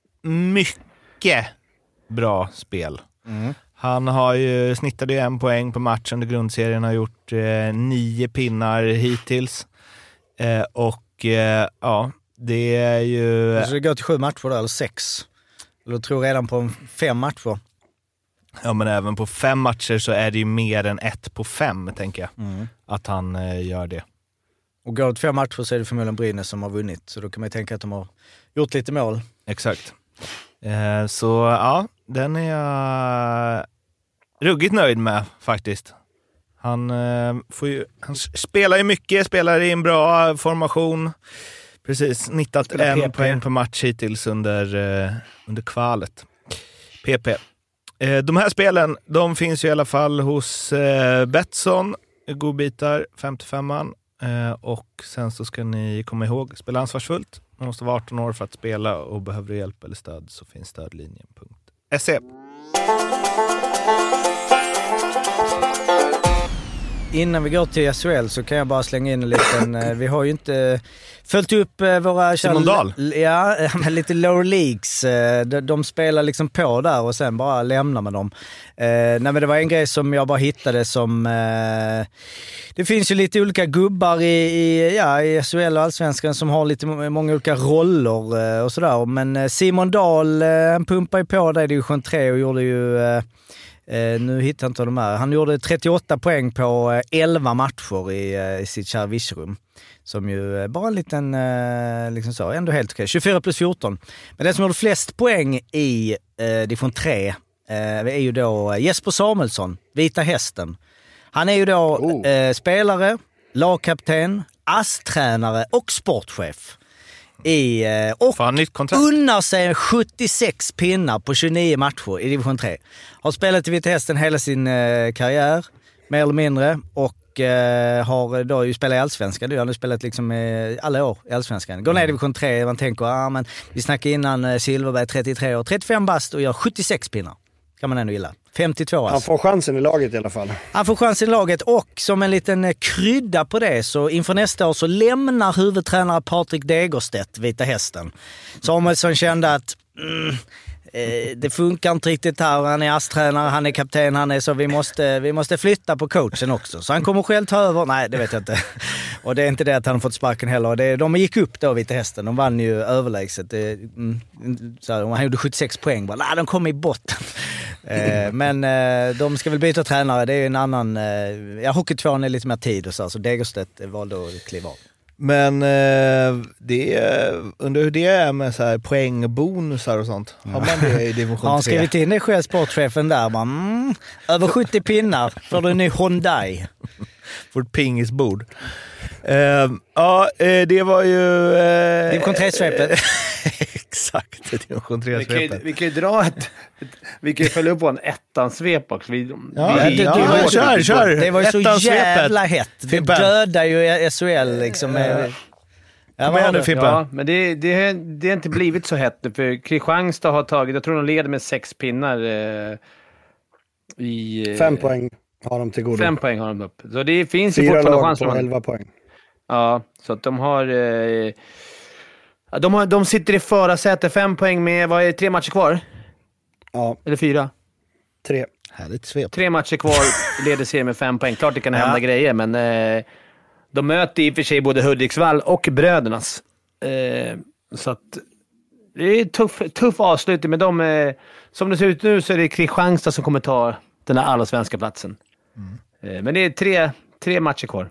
mycket bra spel. Han har ju snittat 1 poäng på match under grundserien, har gjort 9 pinnar hittills. Det är ju... Så det går till 7 matcher då, eller 6? Eller tror redan på 5 matcher? Ja, men även på 5 matcher så är det ju mer än 1 på 5, tänker jag. Att han gör det. Och går det till 5 matcher så är det förmodligen Brynäs som har vunnit. Så då kan man ju tänka att de har gjort lite mål. Exakt. Så ja, den är jag ruggigt nöjd med faktiskt. Han spelar ju mycket, spelar i en bra formation. Precis, 91 poäng på match hittills under kvalet. PP. De här spelen, de finns ju i alla fall hos Betsson, godbitar, 55an. Och sen så ska ni komma ihåg, spela ansvarsfullt. Man måste vara 18 år för att spela, och behöver du hjälp eller stöd så finns stödlinjen.se. Innan vi går till SHL så kan jag bara slänga in en liten... vi har ju inte följt upp våra... Simon Dahl? Ja, lite lower leagues. De spelar liksom på där och sen bara lämnar med dem. Nej, men det var en grej som jag bara hittade som... det finns ju lite olika gubbar i SHL och Allsvenskan som har lite många olika roller och sådär. Men Simon Dahl pumpar ju på där i division 3 och gjorde ju... nu hittar jag inte de här. Han gjorde 38 poäng på 11 matcher i sitt kära Virserum. Som ju bara en liten, liksom så, ändå helt okej. 24 plus 14. Men den som gjorde flest poäng i division 3 är ju då Jesper Samuelsson, Vita Hästen. Han är ju då spelare, lagkapten, ASS-tränare och sportchef. Och unnar sig 76 pinnar på 29 matcher i division 3. Har spelat i Vita Hästen hela sin karriär, mer eller mindre, och har då ju spelat i Allsvenskan. Han har spelat liksom alla år i Allsvenskan. Går ner i division 3, man tänker, men vi snackade innan Silverberg 33 år, 35 bast och gör 76 pinnar. Kan man ändå gilla. 52 Han får chansen i laget i alla fall. Han får chansen i laget, och som en liten krydda på det så inför nästa år så lämnar huvudtränare Patrik Degerstedt Vita Hästen. Samuelsson kände att det funkar inte riktigt här. Han är ASS-tränare, han är kapten, han är så vi måste flytta på coachen också. Så han kommer själv ta över. Nej, det vet jag inte. Och det är inte det att han har fått sparken heller. De gick upp då, Vita Hästen. De vann ju överlägset. Han gjorde 76 poäng. Bara, de kom i botten. Men de ska väl byta tränare. Det är en annan... Hockeytvåan är lite mer tid och så Degerstedt valde att kliva av. Men undrar hur det är med så här poängbonusar och sånt. Har man det i division 3? Han skrivit in det själv, sportchefen där. Över 70 pinnar för du en ny Hyundai. För ett pingisbord. Det var ju... division 3-svepet. Exakt, division 3-svepet. Vi kan ju dra vi kan ju följa upp på en ettan-svep också. Kör! Det var ju så jävla hett. Det dödar ju SHL liksom. Ja, men det har inte blivit så hett nu, för Kristianstad har tagit, jag tror de leder med 6 pinnar i... 5 poäng har de till godo. 5 poäng har de upp. Så det finns ju fortfarande chans. 4 lag på 11 poäng. Ja, så att de har... De sitter i förarsäte, 5 poäng med, vad är det, 3 matcher kvar? Ja. Eller 4? 3. Härligt svep. 3 matcher kvar, leder serien med 5 poäng. Klart det kan hända grejer, men de möter i och för sig både Hudiksvall och Brödernas. Så att det är tuff avslutning med dem. Som det ser ut nu så är det Kristianstad som kommer ta den här allsvenska platsen. Men det är 3 matcher kvar.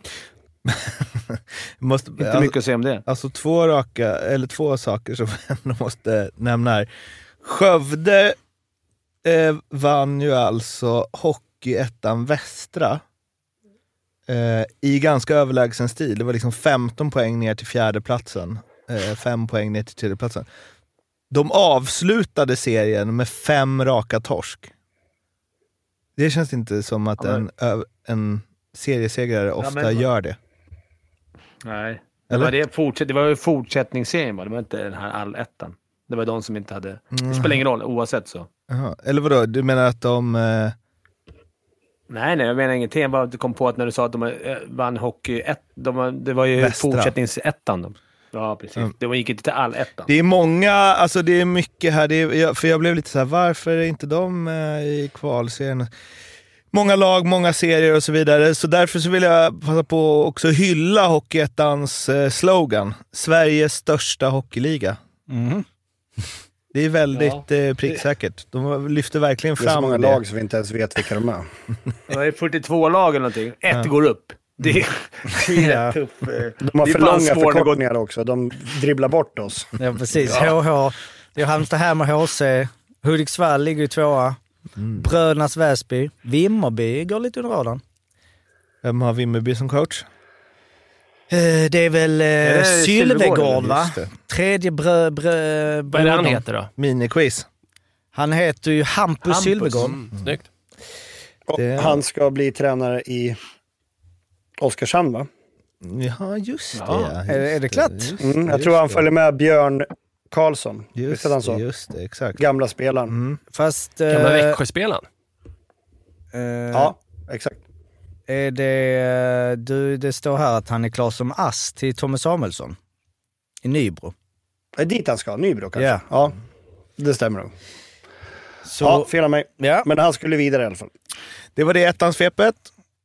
Inte mycket att säga om det. Alltså 2 saker som jag ändå måste nämna här. Skövde vann ju alltså Hockeyettan Västra i ganska överlägsen stil. Det var liksom 15 poäng ner till 4:e platsen. 5 poäng ner till 3:e platsen. De avslutade serien med 5 raka torsk. Det känns inte som att en seriesegrare ofta gör det. Nej. Det var ju fortsättningsserien, det var inte den här allettan. Det var de som inte hade... Det spelar ingen roll, oavsett så. Aha. Eller vadå? Du menar att de... Nej, jag menar ingenting. Jag bara kom på att när du sa att de vann hockey det var ju fortsättningsettan. Ja, precis. Det gick inte till allettan. Det är många, alltså det är mycket här. För jag blev lite så här, varför är inte de i kvalserien? Många lag, många serier och så vidare. Så därför så vill jag passa på att också hylla Hockeyettans slogan. Sveriges största hockeyliga. Mm. Det är väldigt pricksäkert. De lyfter verkligen fram det. Det är så många lag som vi inte ens vet vilka de är. Det är 42 lag eller någonting. Ett går upp. Det är tuff. De har för långa förkortningar också. De dribblar bort oss. Ja, precis. HH. Det är Halmstad med HC. Hudiksvall ligger i 2:a. Brödernas Väsby. Vimmerby går lite under radarn. Vem har Vimmerby som coach? Det är väl Sylvegård, va? Tredje Vad är det han heter då? Miniquiz. Han heter ju Hampus Sylvegård. Snyggt. Han ska bli tränare i Oskarshamn, va? Ja, just det. Är det klart? Jag tror han följer med Björn Karlsson. Just det, exakt. Gamla spelaren. Fast... Gamla Växjöspelaren? Ja, exakt. Det står här att han är klar som ass till Tommy Samuelsson i Nybro. Är dit han ska? Nybro kanske? Ja. Ja, det stämmer nog. Så, ja, fel av mig. Ja. Men han skulle vidare i alla fall. Det var det ettan-svepet.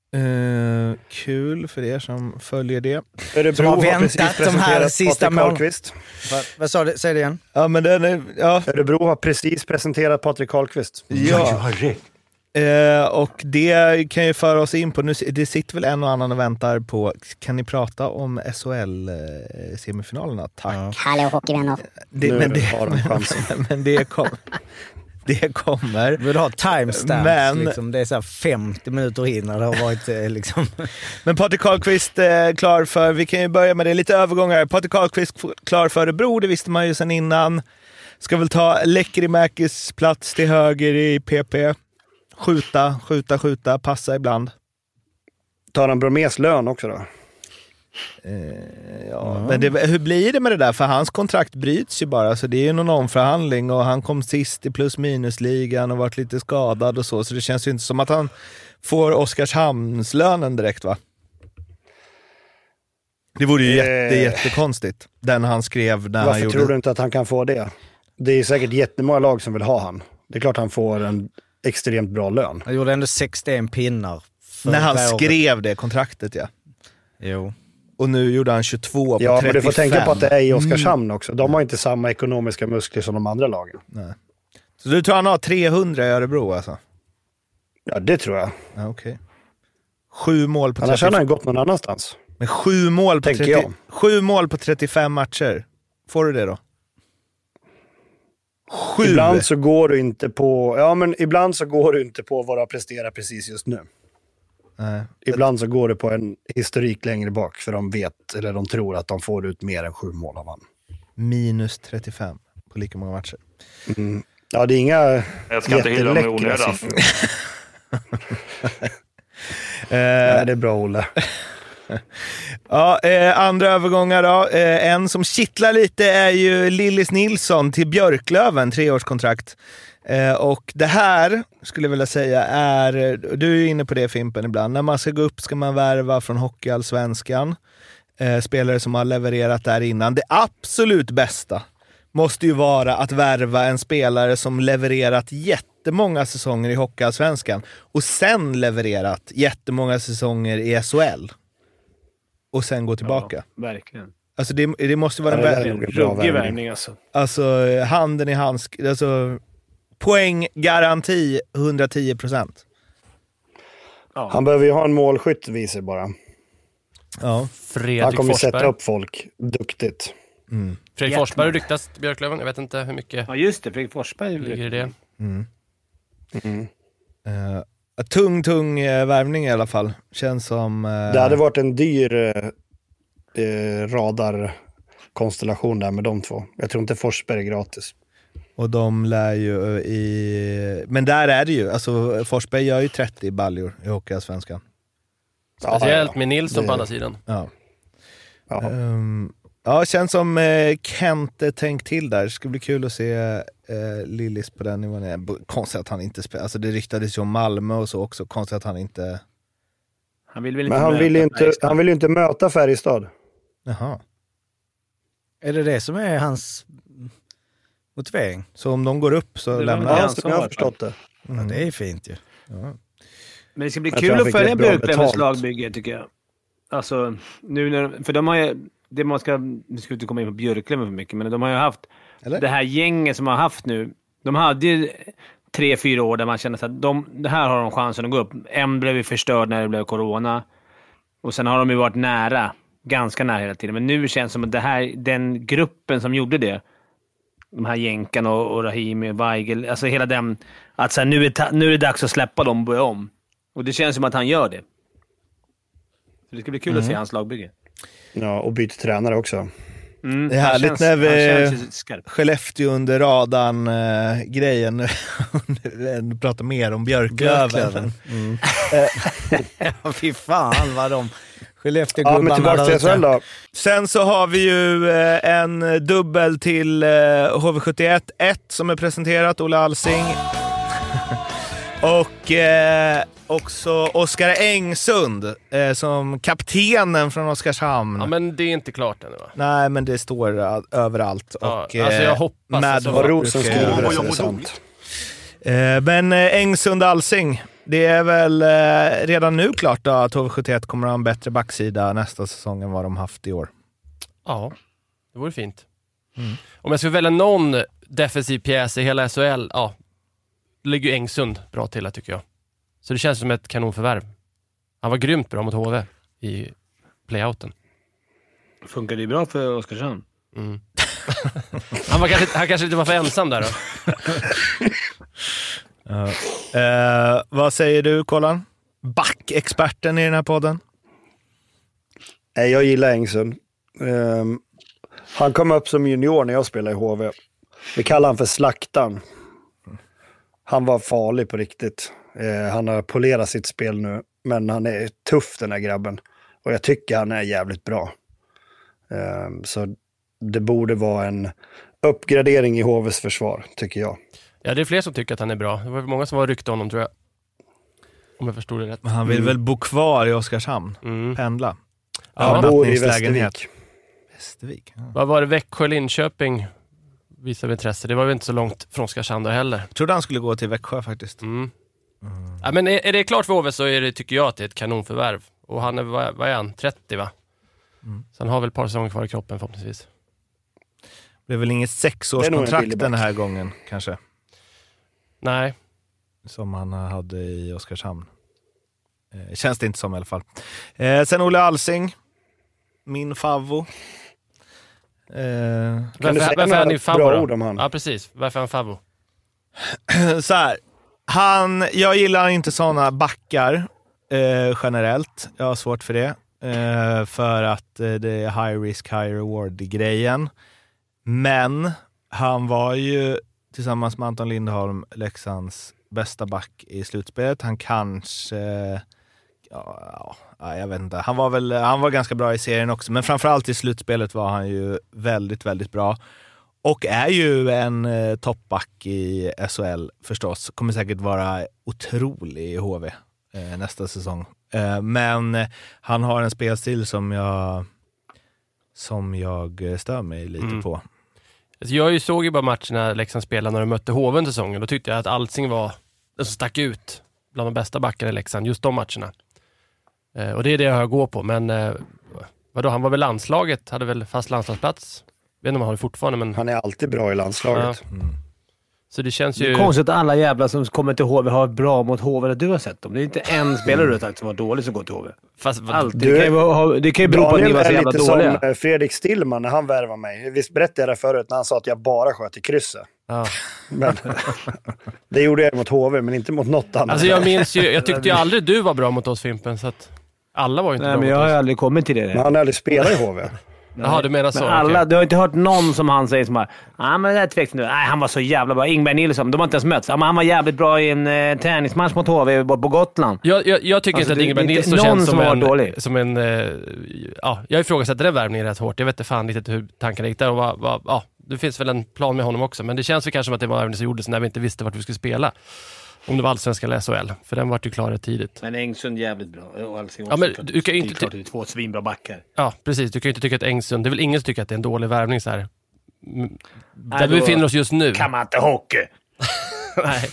Kul för er som följer det. Som har väntat de här sista månaderna. Vad sa du? Säg det igen. Ja, men Örebro har precis presenterat Patrik Karlqvist. Ja. Och det kan ju föra oss in på, nu, det sitter väl en och annan och väntar på, kan ni prata om SHL-semifinalerna? Tack. Ja. Hallå hockeyvänner. Men det kommer. Vill du ha timestamps? Men liksom, det är så här 50 minuter in när det har varit liksom. Men Patrik Karlqvist klar för, vi kan ju börja med det, lite övergångar. Patrik Karlqvist klar för Örebro, det visste man ju sedan innan. Ska väl ta Lekkerimäkis plats till höger i PP. Skjuta, passa ibland. Tar han Bromés lön också då? Men hur blir det med det där? För hans kontrakt bryts ju bara, så det är ju någon omförhandling och han kom sist i plus-minus-ligan och varit lite skadad och så det känns ju inte som att han får Oskarshamnslönen direkt, va? Det vore ju jättekonstigt, den han skrev när Varför tror du inte att han kan få det? Det är säkert jättemånga lag som vill ha han. Det är klart han får en extremt bra lön. Han gjorde ändå 61 pinnar. När han skrev det kontraktet, ja. Jo. Och nu gjorde han 22 på 35. Ja, men du får tänka på att det är i Oskarshamn också. De har inte samma ekonomiska muskler som de andra lagen. Nej. Så du tror han har 300 i Örebro alltså? Ja, det tror jag. Ja, okej. 7 mål på 35. Annars har han gått någon annanstans. Men 7 mål på 7 mål på 35 matcher. Får du det då? 7. Ibland så går du inte på... Ja, men ibland så går du inte på vad du har presterat precis just nu. Nej. Ibland så går det på en historik längre bak, för de vet, eller de tror att de får ut mer än 7 mål av han. Minus 35 på lika många matcher. Mm. Ja, det är inga jag ska inte hylla med onödan. Nej, det är bra, Olle. Ja, andra övergångar då. En som kittlar lite är ju Lillis Nilsson till Björklöven, 3-årskontrakt. Och det här skulle jag vilja säga är, du är ju inne på det Fimpen ibland, när man ska gå upp ska man värva från Hockeyallsvenskan, spelare som har levererat där innan. Det absolut bästa måste ju vara att värva en spelare som levererat jättemånga säsonger i Hockeyallsvenskan och sen levererat jättemånga säsonger i SHL och sen gå tillbaka. Ja, verkligen. Alltså det måste vara en ruggig värvning alltså. Alltså handen i handsk, alltså poänggaranti 110%. Ja. Han behöver ju ha en målskytt, visar bara. Ja. Fredrik han kommer Forsberg. Sätta upp folk duktigt. Mm. Fredrik Forsberg ryktas till Björklöven. Jag vet inte hur mycket. Ja, just det. Fredrik Forsberg ligger i det. Tung värvning i alla fall. Känns som... Det hade varit en dyr radarkonstellation där med de två. Jag tror inte Forsberg är gratis. Och de lär ju men där är det ju, alltså Forsberg gör ju 30 baljor i Hockeyallsvenskan. Speciellt med Nilsson på andra sidan. Ja, känns som Kent tänkt till där. Det ska bli kul att se Lillis på den nivån. Konstigt att han inte spelar. Alltså det ryktades ju om Malmö och så också. Konstigt att han inte... Han vill väl inte, men han vill ju inte möta Färjestad. Jaha. Är det som är hans motivering? Så om de går upp så lämnar han. Ja, jag har förstått det. Ja, det är fint ju. Ja. Men det ska bli kul att följa Björklövens lagbygge, tycker jag. Alltså, nu när... För de har ju... Nu ska inte komma in på Björklöven för mycket, men de har ju haft... Eller? Det här gänget som har haft nu... De hade ju 3-4 år där man kände att det här har de chansen att gå upp. En blev ju förstörd när det blev corona. Och sen har de ju varit nära. Ganska nära hela tiden. Men nu känns det som att den gruppen som gjorde det, de här jänkarna och Rahimi och Weigel, alltså hela den, att så här, nu är det dags att släppa dem och börja om. Och det känns som att han gör det. Så det ska bli kul att se hans lagbygge. Ja, och byta tränare också. Det är härligt när vi Skellefteå under radarn grejen pratar mer om Björklöven. Fy fan vad de ja, men tillbaka till SHL då. Sen så har vi ju en dubbel till HV71 som är presenterat, Olle Alsing. Och också Oskar Engsund som kaptenen från Oskarshamn. Ja, men det är inte klart ännu, va? Nej, men det står överallt. Ja, och, alltså jag hoppas med vad Rosen skriver det är sant. Men Engsund Alsing, det är väl redan nu klart då, att HV71 kommer att ha en bättre backsida nästa säsong än vad de haft i år. Ja, det vore fint. Om jag skulle välja någon defensiv pjäs i hela SHL, ja, ligger Engsund bra till, tycker jag. Så det känns som ett kanonförvärv. Han var grymt bra mot HV i playouten. Funkar det bra för Oskarshamn? Han kanske inte var för ensam där då. Vad säger du, Colin? Backexperten i den här podden? Jag gillar Engsund. Han kom upp som junior när jag spelade i HV. Vi kallar han för slaktaren. Han var farlig på riktigt. Han har polerat sitt spel nu, men han är tuff, den här grabben. Och jag tycker han är jävligt bra. Så det borde vara en uppgradering i HVs försvar, tycker jag. Ja, det är fler som tycker att han är bra. Det var många som var rykte honom, tror jag. Om jag förstod det rätt. Men han vill väl bo kvar i Oskarshamn? Pendla? Ja, han bor i Västervik. Västervik. Ja. Vad var det? Växjö, Linköping visade intresse. Det var ju inte så långt från Oskarshamn där heller. Jag trodde han skulle gå till Växjö faktiskt. Ja, men är det klart för HV så är det, tycker jag, att det är ett kanonförvärv. Och han är, vad är han? 30, va? Så han har väl ett par säsonger kvar i kroppen förhoppningsvis. Det är väl inget 6-årskontrakt den här gången, kanske? Nej. Som han hade i Oskarshamn. Känns det inte som i alla fall. Sen Olle Alsing. Min favvo. Varför är han i favvo då? Ja, precis. Varför är han favvo? Så här. Jag gillar inte sådana backar generellt. Jag har svårt för det. För att det är high risk, high reward i grejen. Men han var ju tillsammans med Anton Lindholm Leksands bästa back i slutspelet. Han kanske... jag vet inte. Han var ganska bra i serien också. Men framförallt i slutspelet var han ju väldigt, väldigt bra. Och är ju en toppback i SHL förstås. Kommer säkert vara otrolig i HV nästa säsong. Men han har en spelstil som jag stör mig lite på. Jag såg ju bara matcherna Leksand spelade när de mötte HV under säsongen. Då tyckte jag att Alsing var den som stack ut bland de bästa backarna i Leksand, just de matcherna. Och det är det jag går på. Men vadå, han var väl landslaget, hade väl fast landslagsplats. Jag vet inte om han har det fortfarande, men... Han är alltid bra i landslaget. Ja. Så det känns ju... Det är konstigt att alla jävla som kommer till HV har bra mot HV när du har sett dem. Det är inte en spelare du har sagt som var dålig som går till HV. Fast, det kan ju bero på att ni var så jävla dåliga. Daniel är lite som Fredrik Stillman när han värvar mig. Visst berättade jag det förut när han sa att jag bara sköt i krysset. Ja. Men, det gjorde jag mot HV, men inte mot något annat. Alltså jag tyckte ju aldrig du var bra mot oss, Fimpen, så att alla var ju inte bra mot oss. Nej, men jag har aldrig kommit till det. Men han har aldrig spelat i HV. Jaha, du menar så. Men alla, du har inte hört någon som han säger som bara, men det är tveksamt nu. Nej, han var så jävla bra. Ingberg Nilsson, de har inte ens mötts. Men han var jävligt bra i en träningsmatch mot HV på Gotland. Jag tycker inte att Ingberg Nilsson känns som en jag ifrågasätter den värvningen rätt hårt. Jag vet inte fan riktigt hur tankarna gick där. Och det finns väl en plan med honom också. Men det känns väl kanske som att det var värvning som gjordes när vi inte visste vart vi skulle spela. Om det var allsvenska eller SHL. För den var ju klar tidigt. Men Engsund jävligt bra. Men du kan inte... Det är två svinbra backar. Ja, precis. Du kan ju inte tycka att Engsund... Det är väl ingen som tycker att det är en dålig värvning så här. Där vi befinner oss just nu. Kan man inte hockey? Nej.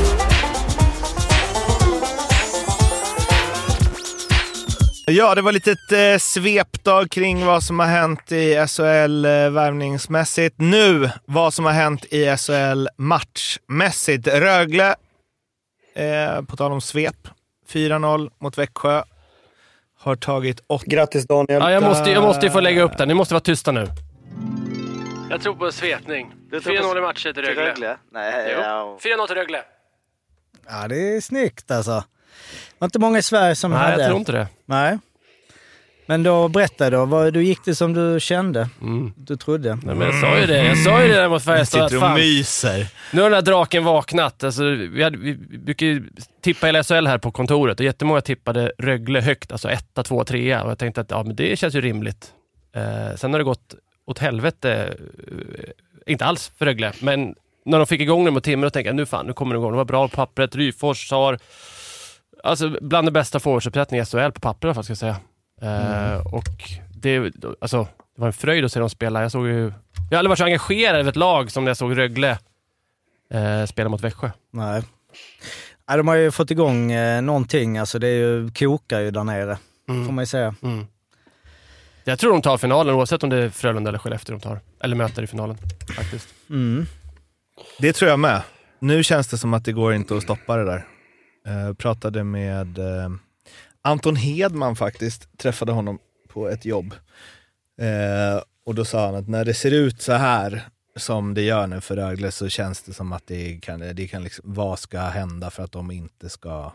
Ja, det var lite ett svepdag kring vad som har hänt i SHL värvningsmässigt. Nu, vad som har hänt i SHL matchmässigt. Rögle, på tal om svep, 4-0 mot Växjö. Har tagit 8. Grattis Daniel. Ja, jag måste få lägga upp den. Ni måste vara tysta nu. Jag tror på en svepning. 4-0 i matchen till Rögle. Nej, 4-0 till Rögle. Ja, det är snyggt alltså. Det var inte många i Sverige som hade. Nej, jag tror inte det. Nej. Men då berätta då, du gick det som du kände. Du trodde. Nej, men jag sa ju det där mot Färjestad. Jag sitter och myser. Nu har den här draken vaknat. Alltså, vi brukar ju tippa hela SHL här på kontoret. Och jättemånga tippade Rögle högt. Alltså 1, 2, 3. Och jag tänkte att men det känns ju rimligt. Sen har det gått åt helvete. Inte alls för Rögle. Men när de fick igång det mot Timrå tänkte jag nu kommer det igång. Det var bra på pappret. Ryfors, Sar. alltså bland de bästa forwardsuppsättningar i SHL på papper, ska jag säga. Och det var en fröjd att se dem spela. Jag har aldrig varit så engagerad i ett lag som när jag såg Rögle spela mot Växjö. Nej. Ja, de har ju fått igång någonting. Alltså det är ju, kokar ju där nere, får man ju säga. Jag tror de tar finalen oavsett om det är Frölunda eller Skellefteå de tar. Eller möter i finalen, faktiskt. Det tror jag med. Nu känns det som att det går inte att stoppa det där. Pratade med Anton Hedman faktiskt. Träffade honom på ett jobb. Och då sa han att när det ser ut så här som det gör nu för Rögle, så känns det som att det kan liksom, vad ska hända för att de inte ska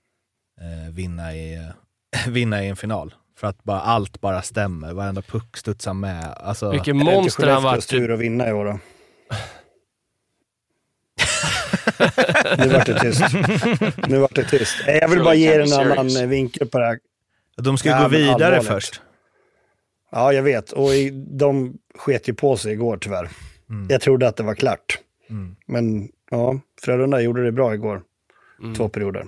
vinna i en final. För att allt bara stämmer. Varenda puck studsar med. Alltså, vilken monster han var. Tur att vinna i år då. Nu vart det tyst. Jag vill bara ge en annan vinkel på det här. De ska gå vidare först. Ja, jag vet. Och de sket ju på sig igår tyvärr. Jag trodde att det var klart. Men ja, Frölunda gjorde det bra igår. 2 perioder.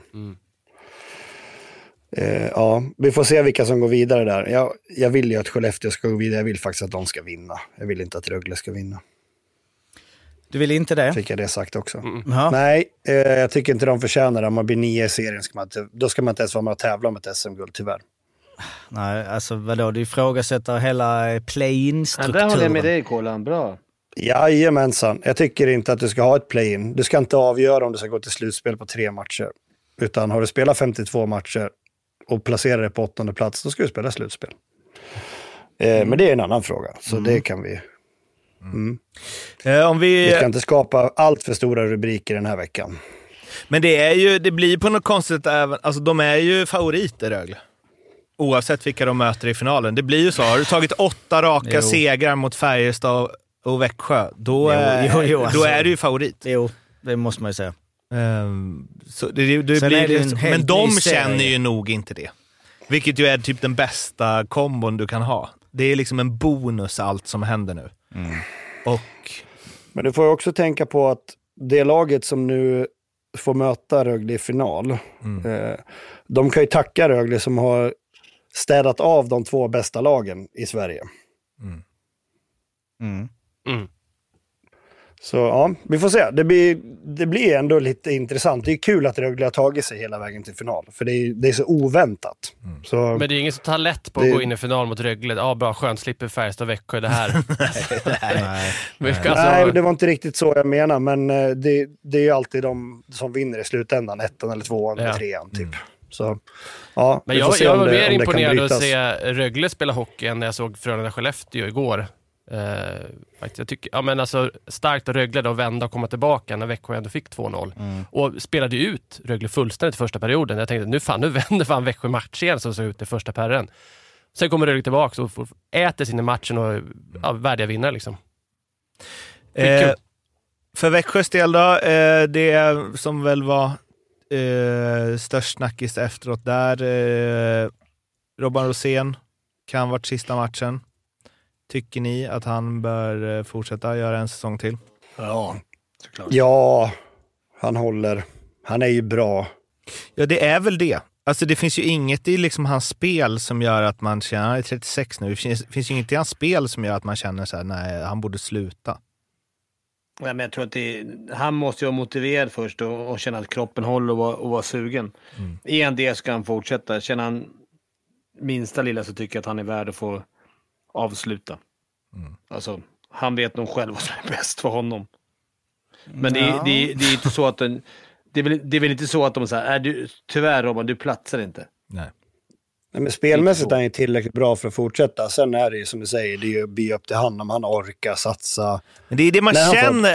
Ja, vi får se vilka som går vidare där. Jag vill ju att Skellefteå ska gå vidare. Jag vill faktiskt att de ska vinna. Jag vill inte att Rögle ska vinna. Du vill inte det? Fick jag det sagt också. Nej, jag tycker inte de förtjänar det. Om man blir 9 i serien då ska man inte ens vara med och tävla om ett SM-guld, tyvärr. Nej, alltså vadå? Du ifrågasätter hela play-in-strukturen. Ja, där håller jag med dig, Kolan. Bra. Jajamensan. Jag tycker inte att du ska ha ett play-in. Du ska inte avgöra om du ska gå till slutspel på 3 matcher. Utan har du spelat 52 matcher och placerar det på 8:e plats, då ska du spela slutspel. Men det är en annan fråga. Så det kan vi... Vi ska inte skapa allt för stora rubriker den här veckan. Men det blir på något konstigt även, alltså de är ju favoriter, Rögle. Oavsett vilka de möter i finalen. Det blir ju så. Har du tagit 8 raka segrar mot Färjestad och Växjö, då är du ju favorit. Jo, det måste man ju säga. Så det blir men de känner ju nog inte det. Vilket ju är typ den bästa kombon du kan ha. Det är liksom en bonus allt som händer nu. Men du får också tänka på att det laget som nu får möta Rögle i final, de kan ju tacka Rögle som har städat av de 2 bästa lagen i Sverige. Så ja, vi får se. Det blir ändå lite intressant. Det är kul att Rögle har tagit sig hela vägen till final. För det är så oväntat. Så, men det är ingen som tar lätt på att gå in i final mot Rögle. Ja, bra, skönt, slipper Färjestad Växjö det här. Nej, det var inte riktigt så jag menar. Men det är ju alltid de som vinner i slutändan. 1 eller 2 eller 3 typ. Så, ja, men jag var mer imponerad att se Rögle spela hockey än när jag såg Frölunda Skellefteå igår. Jag tycker, starkt att Rögle då vända och komma tillbaka när Växjö ändå fick 2-0 och spelade ut Rögle fullständigt i första perioden. Jag tänkte nu vänder Växjö matchen som såg ut i första perioden. Sen kommer Rögle tillbaka och äter sin i matchen och värdiga vinnare liksom. För Växjös del då, det som väl var störst snackis efteråt där, Robban Rosén kan varit sista matchen. Tycker ni att han bör fortsätta göra en säsong till? Ja, såklart. Ja, han håller. Han är ju bra. Ja, det är väl det. Alltså det finns ju inget i liksom hans spel som gör att man känner, han är 36 nu, det finns ju inget i hans spel som gör att man känner så här, nej, han borde sluta. Ja, men jag tror att han måste ju vara motiverad först och känna att kroppen håller och vara sugen. I en del ska han fortsätta. Känner han minsta lilla så tycker jag att han är värd att få avsluta. Alltså, han vet nog själv vad som är bäst för honom. Men det är inte så att det är väl inte så att de säger tyvärr Robban, du platsar inte. Nej, men spelmässigt är han ju tillräckligt bra för att fortsätta. Sen är det ju som du säger, det blir upp till han om han orkar satsa. Men det är det man känner.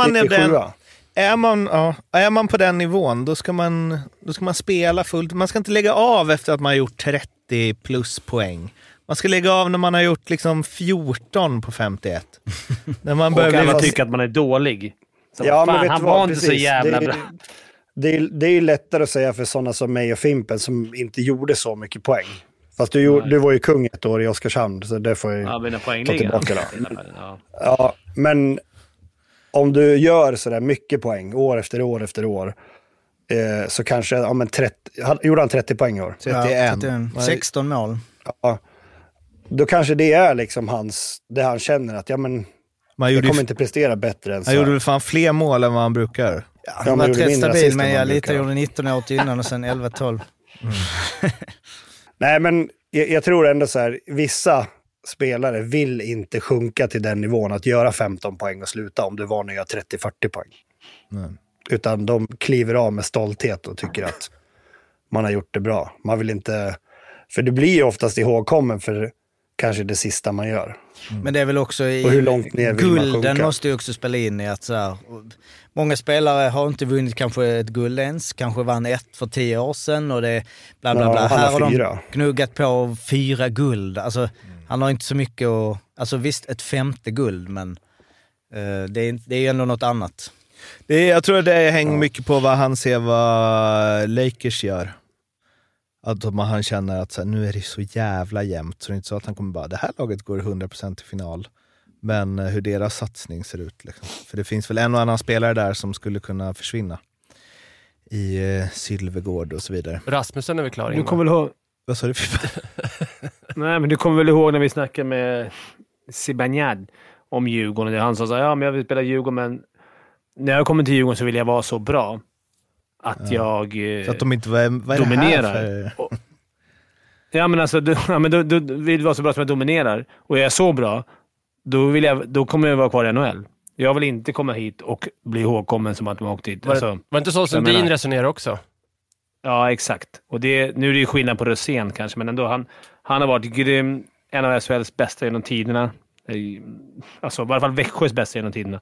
Är man på den nivån, då ska man spela fullt. Man ska inte lägga av efter att man har gjort 30 plus poäng. Man ska lägga av när man har gjort liksom 14 på 51. När man börjar tycka att man är dålig. Så ja, men vet han vad, var inte så jävla bra. Det är ju lättare att säga för sådana som mig och Fimpen som inte gjorde så mycket poäng. Fast du var ju kung ett år i Oskarshamn, så det får jag ta tillbaka då. Ja, men om du gör sådär mycket poäng år efter år efter år, så kanske, gjorde han 30 poäng i år? 31. 16 mål. Ja. Då kanske det är liksom det han känner att jag kommer inte prestera bättre än så. Han gjorde väl fan fler mål än vad han brukar. Ja, han var rätt stabil, men jag lite gjorde 19 år innan och sen 11-12. Nej, men jag tror ändå så här, vissa spelare vill inte sjunka till den nivån att göra 15 poäng och sluta om du var när jag 30-40 poäng. Utan de kliver av med stolthet och tycker att man har gjort det bra. Man vill inte, för det blir ju oftast ihågkommen för kanske det sista man gör. Men det är väl också i hur långt ner vill man sjunka? Gulden måste ju också spela in i att så här, många spelare har inte vunnit kanske ett guld ens, kanske vann ett för 10 år sedan och det bla bla bla. Här har de gnuggat på 4 guld. Alltså han har inte så mycket att, alltså visst ett 5:e guld, men det är ju ändå något annat. Jag tror det hänger mycket på vad han ser vad Lakers gör. Att han känner att så här, nu är det så jävla jämnt så det är inte så att han kommer bara, det här laget går 100% till final. Men hur deras satsning ser ut. Liksom. För det finns väl en och annan spelare där som skulle kunna försvinna. I Sylvegård och så vidare. Rasmussen är väl klar. Du kommer väl ihåg... Vad sa du? Nej, men du kommer väl ihåg när vi snackade med Zibanejad om Djurgården. Han sa så här, ja men jag vill spela Djurgården, men när jag kommer till Djurgården så vill jag vara så bra att jag så att de inte vad dominerar. Ja, men alltså du vill vara så bra som jag dominerar och jag är så bra, då kommer jag vara kvar i NHL. Jag vill inte komma hit och bli ihågkommen som att man åkt hit. Var det inte så som din resonerar också? Ja, exakt. Och nu är det ju skillnad på Rosén kanske, men ändå han har varit grym, en av SHLs bästa genom tiderna. Alltså i alla fall Växjös bästa genom tiderna.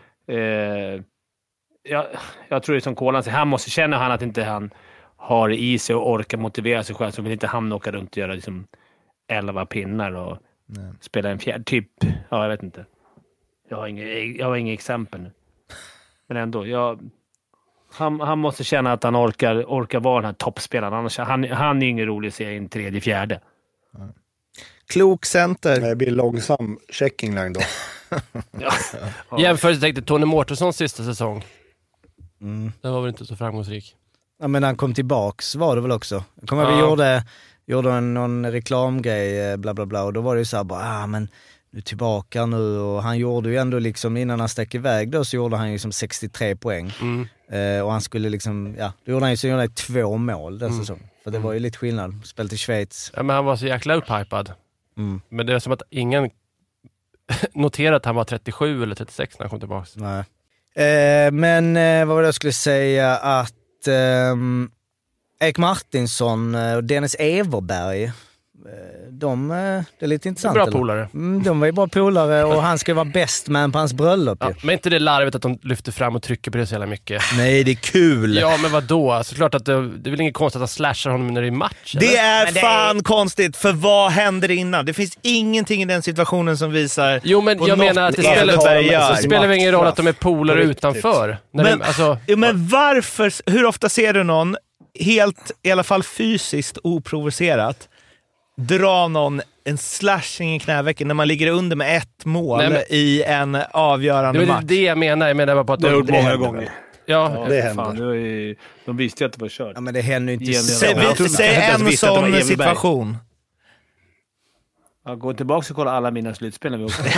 Jag tror det är som Kolan säger, han måste känna att inte han har i sig och orkar motivera sig själv, så vill inte han åka runt och göra liksom 11 pinnar och spela en fjärde typ. Ja, jag vet inte. Jag har inga exempel nu. Men ändå, han måste känna att han orkar vara den här toppspelaren. Annars, han är ingen rolig att se i en 3:e, 4:e. Klok center. Det blir långsam checking line då. Jämfört tänkte Tony Mårtenssons sista säsong. Den var väl inte så framgångsrik. Ja, men han kom tillbaks var det väl också. Vi gjorde någon reklamgrej bla bla bla, och då var det ju så här bara, men nu tillbaka nu, och han gjorde ju ändå liksom, innan han stack iväg då så gjorde han ju liksom 63 poäng. Och han skulle liksom, då gjorde han ju 2 mål den säsongen. För det var ju lite skillnad. Spelat i Schweiz. Ja, men han var så jäkla upphypad. Men det är som att ingen noterade att han var 37 eller 36 när han kom tillbaka. Nej. Men vad var det jag skulle säga, att Erik Martinsson och Dennis Everberg, det är lite intressant. Bra polare. De var ju bra polare och han ska vara bäst man på hans bröllop. Ja, men inte det larvet att de lyfter fram och trycker på det så jävla mycket. Nej, det är kul. Ja, men vadå? Alltså, klart att det är väl inget konstigt att han slashar honom när det är match. Det är konstigt, för vad händer innan? Det finns ingenting i den situationen som visar... Jo, men jag menar att det spelar väl ingen roll att de är polare utanför. Men varför? Hur ofta ser du någon helt, i alla fall fysiskt oprovocerat, dra en slashing i knävecken när man ligger under med 1 mål i en avgörande match? Det är det jag menar. Jag menar bara att det har gjort många gånger. Ja, det händer. De visste ju att det var kört. Ja, men det händer inte. Säg en sån situation. Ja, gå tillbaka och kolla alla mina slutspel när vi åkte.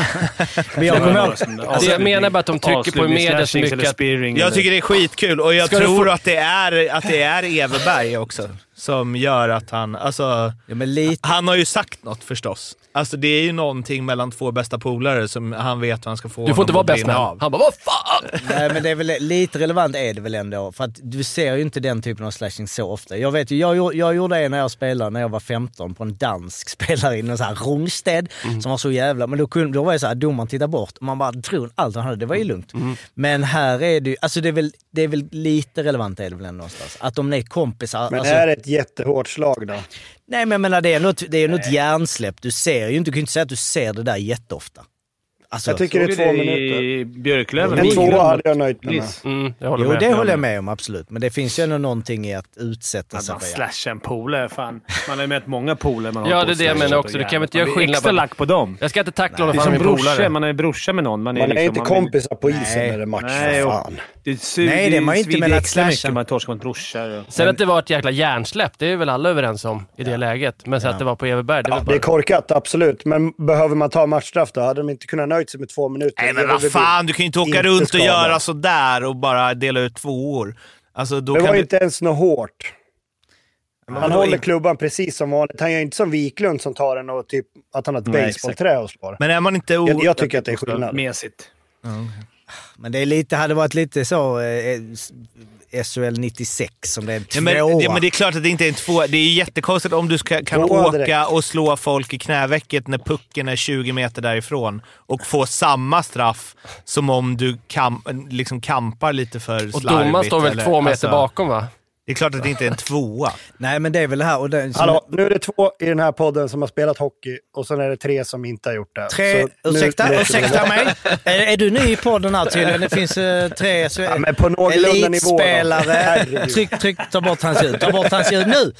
Jag menar bara att de trycker på media så mycket. Jag tycker det är skitkul, och jag tror att det är Everberg också som gör att han... Alltså, han har ju sagt något förstås. Alltså det är ju någonting mellan 2 bästa polare som han vet vad han ska få. Du får inte vara bäst med av. Han bara, vad fan? Nej, men det är väl lite relevant är det väl ändå. För att du ser ju inte den typen av slashing så ofta. Jag vet ju, jag gjorde det när jag spelade, när jag var 15, på en dansk spelare i någon sån här Rungsted som var så jävla... Men då var det så här, domaren tittar bort och man bara tror allt han hade, det var ju lugnt. Men här är det ju, alltså det är väl lite relevant är det väl ändå någonstans. Att de är kompisar... Men alltså, är det ett jättehårt slag då? Nej, men jag menar, det är något hjärnsläpp. Du kan ju inte säga att du ser det där jätteofta. Alltså, jag tycker det är 2 minuter. I Björklöven. En 2 hade jag nöjt mig med. Jag håller med. Det håller jag med om, absolut. Men det finns ju ändå någonting i att utsätta sig för. Slasha en polare, fan. Man har ju med många polare. Ja, det är det jag menar också. Du kan väl inte göra skillnad extra lack på dem. Jag ska inte tackla honom för han är min polare. Man är brorsa med någon. Man är inte kompisar på isen när det är match. Nej, fan. Det är man inte med att slasha. Man torskar mot brorsor. Sen att det var ett jäkla hjärnsläpp, det är väl alla överens om i det läget. Men så att det var på Everberg. Det är korkat, absolut. Men behöver man ta matchstraff då hade de inte kunnat nöjt sig med 2 minuter. Nej, men vad fan, du kan ju inte åka runt och göra sådär och bara dela ut 2 år. Alltså, då det kan var du... inte ens något hårt. Han håller klubban precis som vanligt. Han gör inte som Wiklund som tar den och typ att han har ett baseballträ och slår. Men är man inte... Jag tycker att det är skillnad. Mesigt. Men det är lite, hade varit lite så SHL 96 som det är 2. Men det är klart att det inte är en 2. Det är jättekonstigt om du kan åka och slå folk i knävecket när pucken är 20 meter därifrån och få samma straff som om du liksom kampar lite för slarvigt. Och domaren står väl 2 meter bakom, va? Det är klart att det inte är en 2. Nej, men det är väl det här. Och hallå, nu är det 2 i den här podden som har spelat hockey och sen är det 3 som inte har gjort det. 3, ursäkta mig. Är du ny i podden här tydligen? Det finns 3 men på någorlunda nivå. Elitspelare. Tryck, ta bort hans ljud. Nu!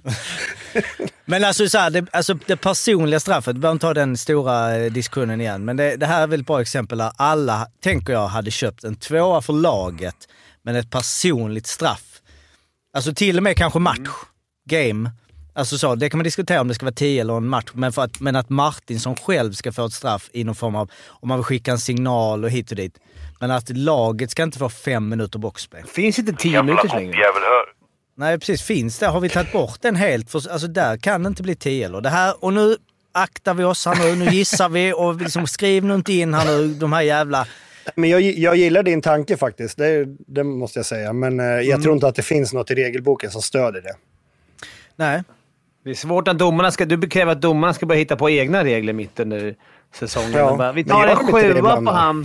Men alltså, så här, det personliga straffet, vi behöver inte ta den stora diskussionen igen, men det här är väl ett bra exempel där alla, tänker jag, hade köpt en 2 för laget, men ett personligt straff. Alltså till och med kanske match, game. Alltså så, det kan man diskutera om det ska vara 10 eller en match. Men att Martinsson själv ska få ett straff i någon form av, om man vill skicka en signal och hit och dit. Men att laget ska inte få 5 minuter boxspel. Finns inte 10 minuter längre? Nej, precis. Finns det. Har vi tagit bort den helt? För, alltså där kan det inte bli 10 eller. Det här, och nu aktar vi oss här nu gissar vi och liksom skriv nu inte in här nu, de här jävla... Men jag gillar din tanke faktiskt, det måste jag säga. Men jag tror inte att det finns något i regelboken som stöder det. Nej. Det är svårt att domarna du kräver att domarna ska börja hitta på egna regler mitt under säsongen. Ja, bara, vi tar en 7 på han.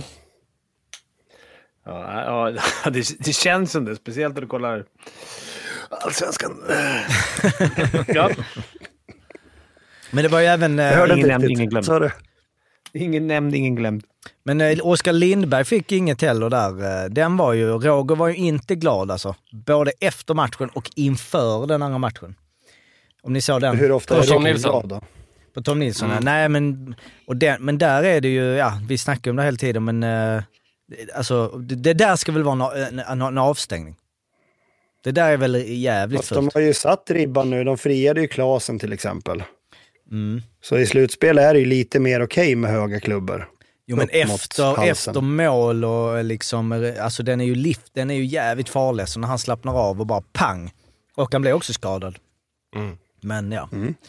Ja, det känns som det. Speciellt när du kollar Allsvenskan. Ja. Men det var ju även... ingen nämnd, ingen glömd. Ingen nämnd, ingen glömd. Men Oskar Lindberg fick inget heller där. Den var ju, Roger var ju inte glad alltså. Både efter matchen och inför den andra matchen. Om ni såg den. Hur ofta är Tom Nilsson då? På Tom Nilsson, nej men... Men där är det ju, ja, vi snackar om det hela tiden, men... alltså, det där ska väl vara en avstängning. Det där är väl jävligt fullt. De har ju satt ribban nu. De friade ju Klasen till exempel. Så i slutspel är det ju lite mer okej med höga klubbor. Jo, men efter mål och liksom, alltså den är ju jävligt farlig, så när han slappnar av och bara pang. Och han blir också skadad. Men ja.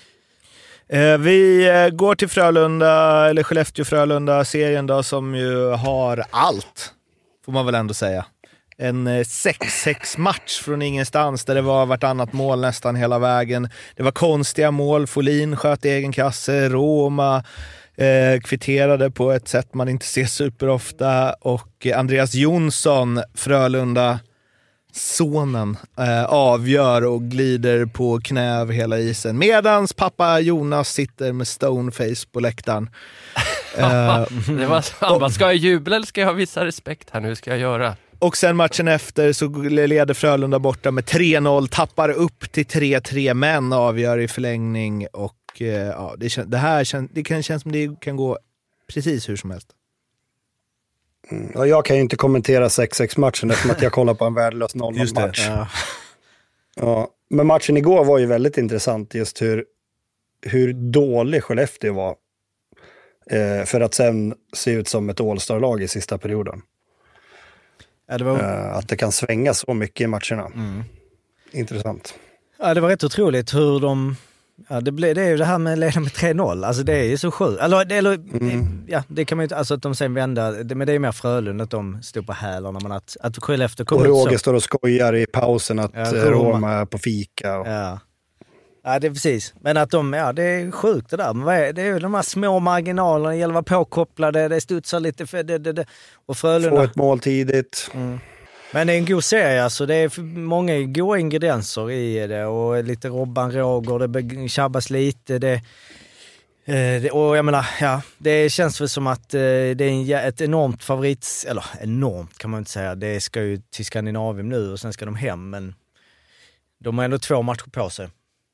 Vi går till Frölunda, eller Skellefteå-Frölunda-serien då, som ju har allt, får man väl ändå säga. En 6-6-match från ingenstans där det var vartannat mål nästan hela vägen. Det var konstiga mål, Folin sköt egen kasse, Roma kvitterade på ett sätt man inte ser superofta, och Andreas Jonsson, Frölunda sonen, avgör och glider på knä över hela isen, medans pappa Jonas sitter med stoneface på läktaren. Det var han bara, ska jag jubla eller ska jag ha vissa respekt här nu, ska jag göra? Och sen matchen efter så leder Frölunda borta med 3-0, tappar upp till 3-3, men avgör i förlängning, och ja, det kan kännas som det kan gå precis hur som helst. Och jag kan ju inte kommentera 6-6-matchen eftersom att jag kollar på en värdelös 0-0-match. Ja. Men matchen igår var ju väldigt intressant, just hur dålig Skellefteå var. För att sen se ut som ett all-star-lag i sista perioden. Ja, att det kan svänga så mycket i matcherna. Intressant. Ja, det var rätt otroligt hur de... Ja, det är ju det här med att leda med 3-0. Alltså det är ju så sjukt. Ja, det kan man ju inte... Alltså att de sen vända... Men det är ju mer Frölunda att de stod på hälarna. Men att Skellefteå kommer ut så... Och Roger står och skojar i pausen att Roma är på fika. Och... Ja, det är precis. Men att det är sjukt det där. Men det är ju de här små marginalerna, det gäller att vara påkopplade, det studsar lite för och Frölunda. Få ett mål tidigt. Men det är en god serie, alltså. Det är många goda ingredienser i det, och lite Robban Roger, det tjabbas lite, Och jag menar, det känns väl som att det är ett enormt eller enormt kan man inte säga. Det ska ju till Skandinavien nu och sen ska de hem, men de har ändå 2 matcher på sig.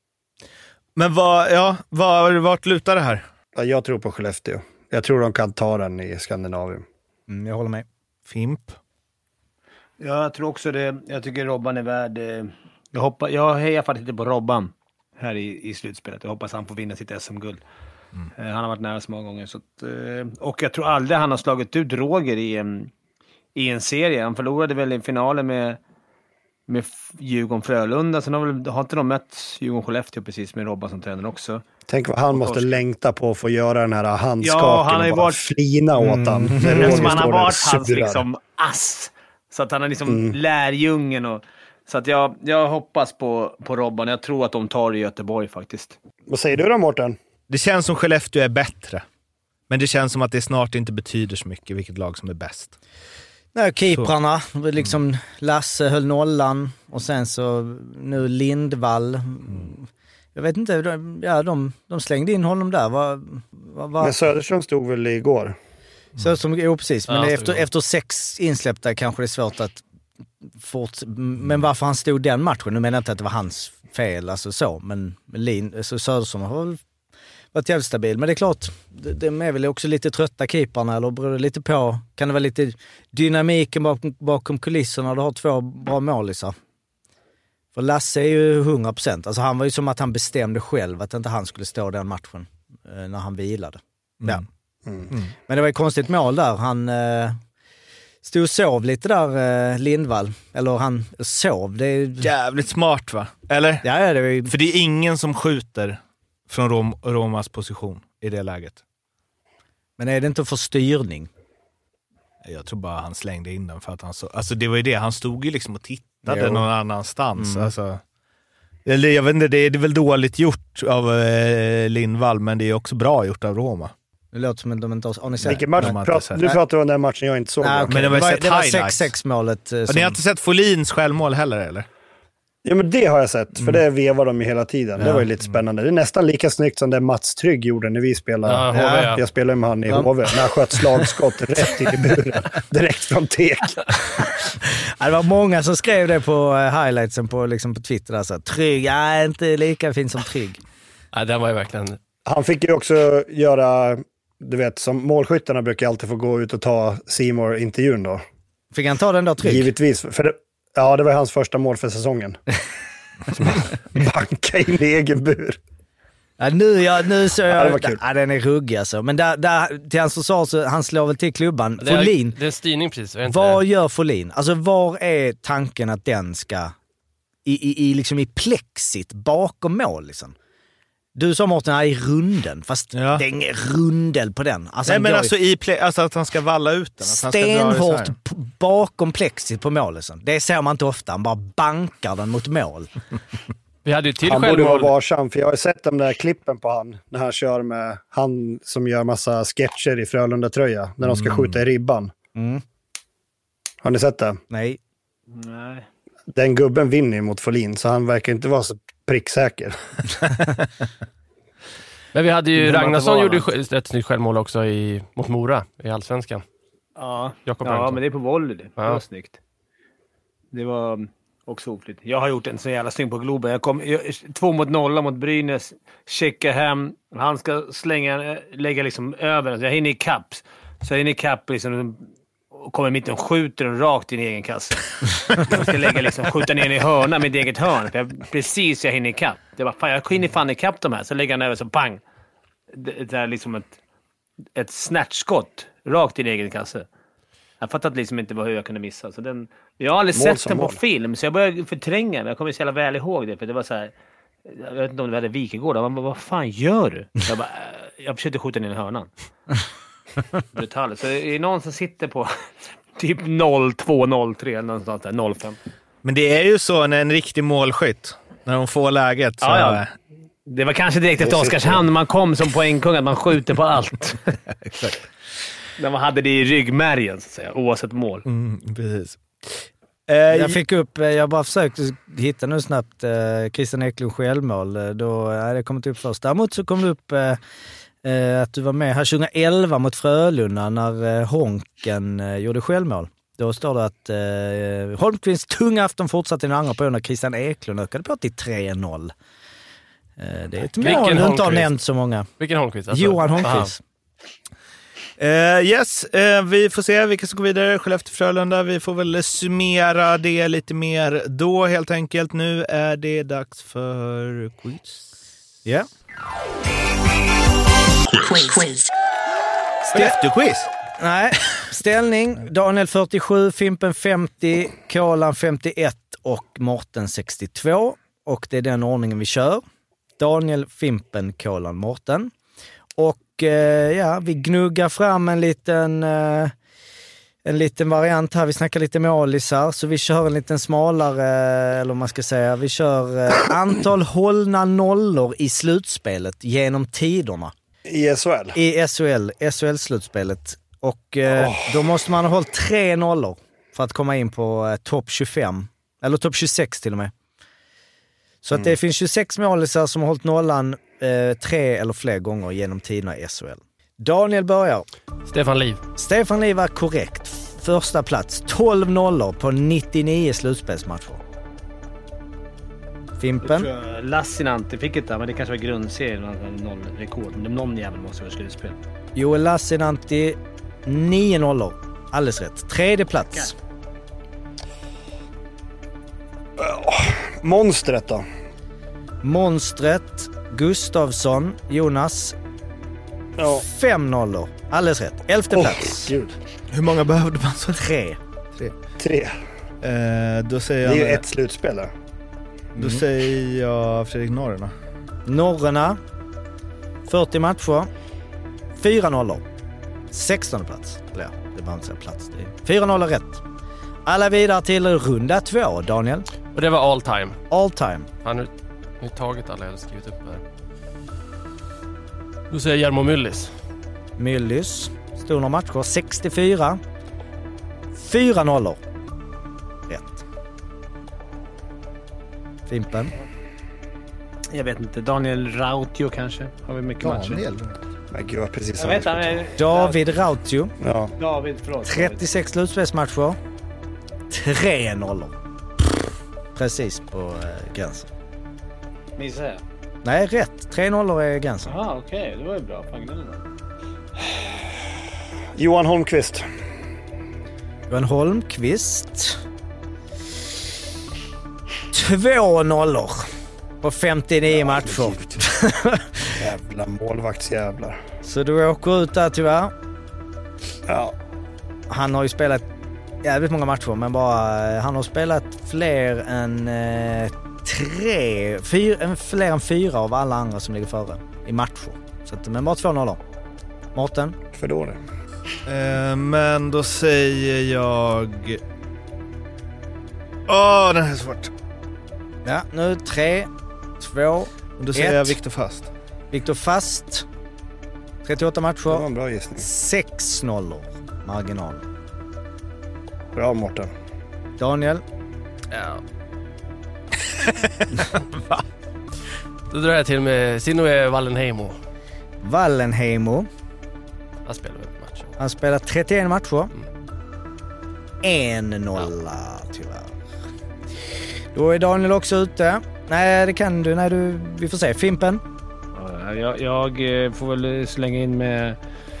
Men vart lutar det här? Jag tror på Skellefteå. Jag tror de kan ta den i Skandinavien. Jag håller med. Fimp? Ja, jag tror också det. Jag tycker Robban är värd... Jag hejar faktiskt inte på Robban här i slutspelet. Jag hoppas han får vinna sitt SM-guld. Han har varit nära så många gånger. Så att, och jag tror aldrig han har slagit ut Roger i en serie. Han förlorade väl i finalen med Djurgården-Frölunda. Sen har inte de mött Djurgården-Skellefteå precis med Robban som tränare också. Tänk vad han måste längta på att få göra den här handskaken. Ja, han har ju varit... flina åt han. Han har varit hans liksom ass. Så att han är liksom lärjungen. Så att jag hoppas på Robban. Jag tror att de tar i Göteborg faktiskt. Vad säger du då, Mårten? Det känns som Skellefteå är bättre. Men det känns som att det snart inte betyder så mycket vilket lag som är bäst. Nej, keeprarna. Liksom Lasse höll nollan. Och sen så nu Lindvall. Jag vet inte. De slängde in honom där. Men Söderström stod väl igår? Jo, precis. Men efter 6 insläppta kanske det är svårt att men varför han stod den matchen? Nu menar jag inte att det var hans fel. Alltså så. Men Söderström har väl varit jävligt stabil. Men det är klart, de är väl också lite trötta keeparna. Eller beror det lite på? Kan det vara lite dynamiken bakom kulisserna? Du har 2 bra målisar. För Lasse är ju 100%. Alltså han var ju som att han bestämde själv att inte han skulle stå den matchen när han vilade. Ja. Men det var ett konstigt mål där. Han stod och sov lite där, Lindvall. Eller han sov. Det är jävligt smart, va? Eller? Ja, det är... För det är ingen som skjuter från Romas position i det läget. Men är det inte för styrning? Jag tror bara han slängde in den för att han så... Alltså det var ju det, han stod ju liksom och tittade någon annanstans. Alltså, eller jag vet inte, det är väl dåligt gjort av Lindvall, men det är också bra gjort av Roma. Det låter som att de inte har sett. Vilken match? Du pratar om den matchen jag inte såg. Okay. Men det var 6-6 målet. Ni har inte sett Folins självmål heller, eller? Ja, men det har jag sett. För det vevar de ju hela tiden. Det var ju lite spännande. Det är nästan lika snyggt som det Mats Trygg gjorde när vi spelade. HV. Jag spelade med han i HV. När han sköt slagskott rätt in i buren. Direkt från tek. Det var många som skrev det på highlightsen på Twitter. Alltså, Trygg, inte lika fin som Trygg. Nej, den var ju verkligen... Han fick ju också göra... Du vet, som målskyttarna brukar alltid få gå ut och ta C-more-intervjun då. Fick han ta den då, Trygg? Givetvis. Det var hans första mål för säsongen. Banka in i egen bur. Ja, nu så jag... det var kul. Den är ruggig alltså. Men där till hans försvar så han slår väl till klubban. Folin. Det är styrning precis. Vad gör Folin? Alltså var är tanken att den ska i plexit bakom mål liksom? Du sa Mårten i runden, fast det är ingen rundel på den. Alltså, nej, men alltså att han ska valla ut den. Stenhårt bakom plexit på målet. Det ser man inte ofta, han bara bankar den mot mål. Vi hade ju till han självmål. Borde vara varsam, för jag har sett de där klippen på han när han kör med han som gör massa sketcher i Frölunda-tröja när de ska skjuta i ribban. Har ni sett det? Nej. Den gubben vinner mot Folin, så han verkar inte vara så pricksäker. Men vi hade ju Ragnarsson gjorde ett snyggt självmål också mot Mora i Allsvenskan. Ja, men det är på volley det. Det var snyggt. Det var också oflytt. Jag har gjort en så jävla snygg på Globen. Jag 2-0 mot Brynäs. Checkar hem. Han ska lägga liksom över. Så jag hinner i kapp. Så jag hinner i kapp liksom, och kommer mitt och skjuter den rakt in i egen kasse. Jag ska skjuta ner den i hörna med eget hörn. För jag hinner i kapp. Det var fan, jag hinner fan i kapp de här. Så lägger han över så pang. Det är liksom ett snärtskott rakt in i egen kasse. Jag fattat liksom inte hur jag kunde missa. Så jag har aldrig sett den på film, så jag började förtränga. Men jag kommer så jävla väl ihåg det, för det var så här. Jag vet inte om det hade Wikegård. Vad fan gör du? Jag försökte skjuta ner i hörnan. Brutal. Så det är någon som sitter på typ 0-2, 0-3 någonstans där, 0-5. Men det är ju så när en riktig målskytt, när de får läget så... Ja. Det var kanske direkt efter Oskarshamn man kom som poängkung, att man skjuter på allt. Exakt. När man hade det i ryggmärgen så att säga, oavsett mål. Precis. Jag fick upp, jag bara försökte hitta nu snabbt Christian Eklund självmål. Då hade det kommit upp först. Däremot så kom det upp att du var med här 2011 mot Frölunda när Honken gjorde självmål. Då står det att Holmqvists tunga afton fortsatte i den andra på när Christian Eklund ökade på till 3-0. Det är ett mål du inte har nämnt så många. Vilken Holmqvist? Alltså? Johan Holmqvist. Vi får se vilka som går vidare. Skellefteå-Frölunda. Vi får väl summera det lite mer då helt enkelt. Nu är det dags för quiz. Ja. Yeah. Quiz. Skellefteå-quiz? Nej, ställning. Daniel 47, Fimpen 50, Kolan 51 och Morten 62. Och det är den ordningen vi kör. Daniel, Fimpen, Kolan, Morten. Och vi gnuggar fram en liten variant här. Vi snackar lite målisar, så vi kör en liten smalare, eller vad man ska säga. Vi kör antal hållna nollor i slutspelet genom tiderna. I SHL? I SHL-slutspelet. Och då måste man ha hållit 3 nollor för att komma in på topp 25. Eller topp 26 till och med. Så att det finns 26 målisar som har hållit nollan 3 eller fler gånger genom tiderna i SHL. Daniel börjar. Stefan Liv var korrekt. Första plats. 12 nollor på 99 slutspelsmatcher. Fimpen? Lassinantti fick inte, men det kanske var grundserien och nollrekord. Men någon jävel måste vara slutspel. Joel Lassinantti 9 nollor. Alldeles rätt. Tredje plats. Monstret då? Monstret Gustavsson, Jonas. 5 nollor. Alldeles rätt. 11:e plats. Gud. Hur många behövde man så? 3. Då säger det är jag ju ett slutspel där. Då säger jag Fredrik Norrena. Norrena 40 matcher. 4 nollor. 16:e plats. Eller ja, det var inte så plats. 4 nollor rätt. Alla vidare till runda 2, Daniel. Och det var all time. All time. Han har nu tagit alla jag har skrivit upp här. Då säger jag Jarmo Myllys. Myllys. Stor några matcher. 64. 4 nollor. Rätt. Fimpen. Jag vet inte. Daniel Rautio kanske. Har vi mycket matcher? Men gud, vad precis. Jag vet han. David Rautio. Ja. David, förlåt. 36 slutspelsmatcher. 3 nollor. Precis på gränsen. Missar jag? Nej, rätt. 3 nollor är gränsen. Okej. Det var ju bra. Johan Holmqvist. Johan Holmqvist. 2 nollor på 59 matcher. Jävla målvaktsjävlar. Så du åker ut där tyvärr. Ja. Han har ju spelat jävligt många matcher, men han har spelat fler än 4 av alla andra som ligger före i matcher. Så att, men bara 2 nollor. Mårten? För dåligt. Men då säger jag... den här är svårt. Ja, nu 3, 2, då säger jag Viktor Fast. Viktor Fast. 38 matcher. Det var en bra gissning. 6 nollor marginal. Bra, Mårten. Daniel? Ja. Då drar jag till med Sinoe Wallenheimo. Wallenheimo. Han spelar väl matcher. Han spelar 31 matcher. 1 nolla tyvärr. Då är Daniel också ute. Nej, det kan du. Nej, vi får se. Fimpen? Jag får väl slänga in med...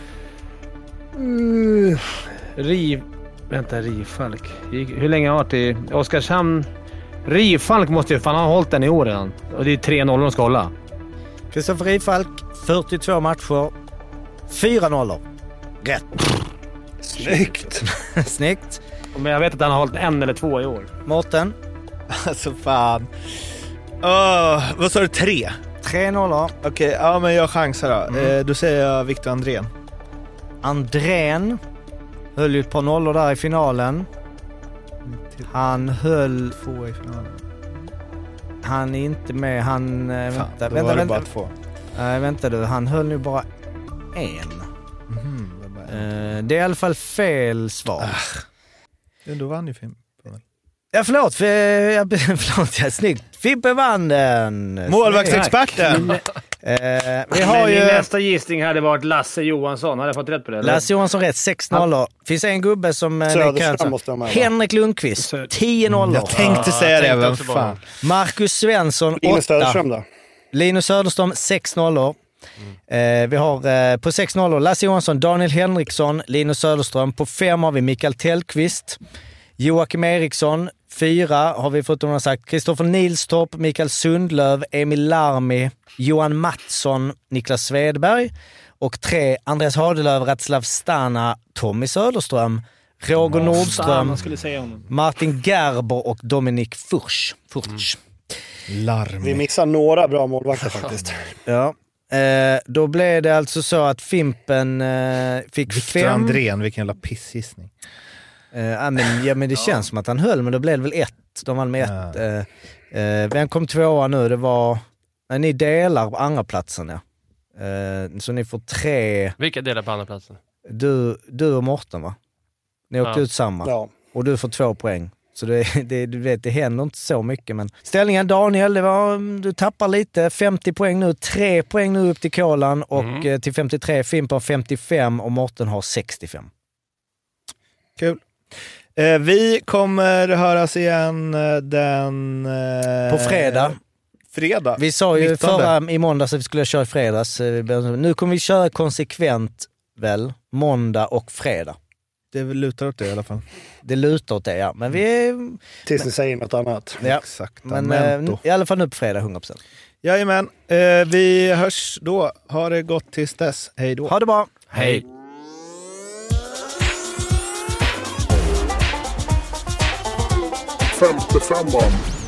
Rifalk. Hur länge har det i Oskarshamn? Rifalk måste ju fan ha hållit den i år redan. Och det är 3-0 de ska hålla. Kristoffer Rifalk, 42 matcher. 4 nollor. Rätt. Snyggt. Snyggt. Men jag vet att han har hållit 1 eller 2 i år. Mårten? Alltså fan. Vad sa du? 3? 3 nollor. Okej, ja men jag chansar då. Då säger jag Viktor Andrén. Andrén höll ju ett par nollor där i finalen. Han höll... 2 i finalen. Han är inte med. Han... vänta. Bara 2. Vänta du. Han höll nu bara 1. Det är i alla fall fel svar. Då vann ju film. Ja, förlåt. Förlåt, jag är snyggt. Fimpen vann den. Målvaktsexperten. Vi har ju... nästa gissning hade varit Lasse Johansson. Hade jag fått rätt på det? Eller? Lasse Johansson rätt, 6-0. Finns en gubbe som... Henrik Lundqvist, 10-0. Jag tänkte säga det, även fan. Marcus Svensson, 8. Linus Söderström då? Linus Söderström, 6-0. Vi har på 6-0 Lasse Johansson, Daniel Henriksson, Linus Söderström. På 5 har vi Mikael Tellqvist, Joakim Eriksson. 4 har vi fått honom sagt Kristoffer Nilstorp, Mikael Sundlöv, Emil Larmi, Johan Mattsson, Niklas Svedberg. Och 3 Andreas Hadelöv, Ratslav Stana, Tommy Söderström, Roger Nordström, Martin Gerber och Dominik Furch. Vi missar några bra målvakter faktiskt. Ja. Då blev det alltså så att Fimpen fick Victor 5. Andrén, vilken jävla pissgissning. Men det känns som att han höll, men då blev det väl 1. De vann med 1. Vem kom 2 nu? Det var... ni delar på andra platsen, ja. Så ni får 3... Vilka delar på andra platsen? Du och Morten, va? Ni åkte ut samma. Ja. Och du får 2 poäng. Så du vet, det händer inte så mycket. Men ställningen, Daniel, du tappar lite. 50 poäng nu. 3 poäng nu upp till Kolan. Och till 53. Fimpen har 55 och Morten har 65. Kul. Vi kommer höras igen på fredag. Vi sa ju i måndags att vi skulle köra i fredags. Nu kommer vi köra konsekvent väl måndag och fredag. Det lutar åt det i alla fall. Det lutar åt det, ja. Men vi... Tills ni säger något annat. Ja. Exakt. Men i alla fall nu på fredag, 100%. Jajamän. Vi hörs då. Ha det gott tills dess. Hej då. Ha det bra. Hej. Femte femman.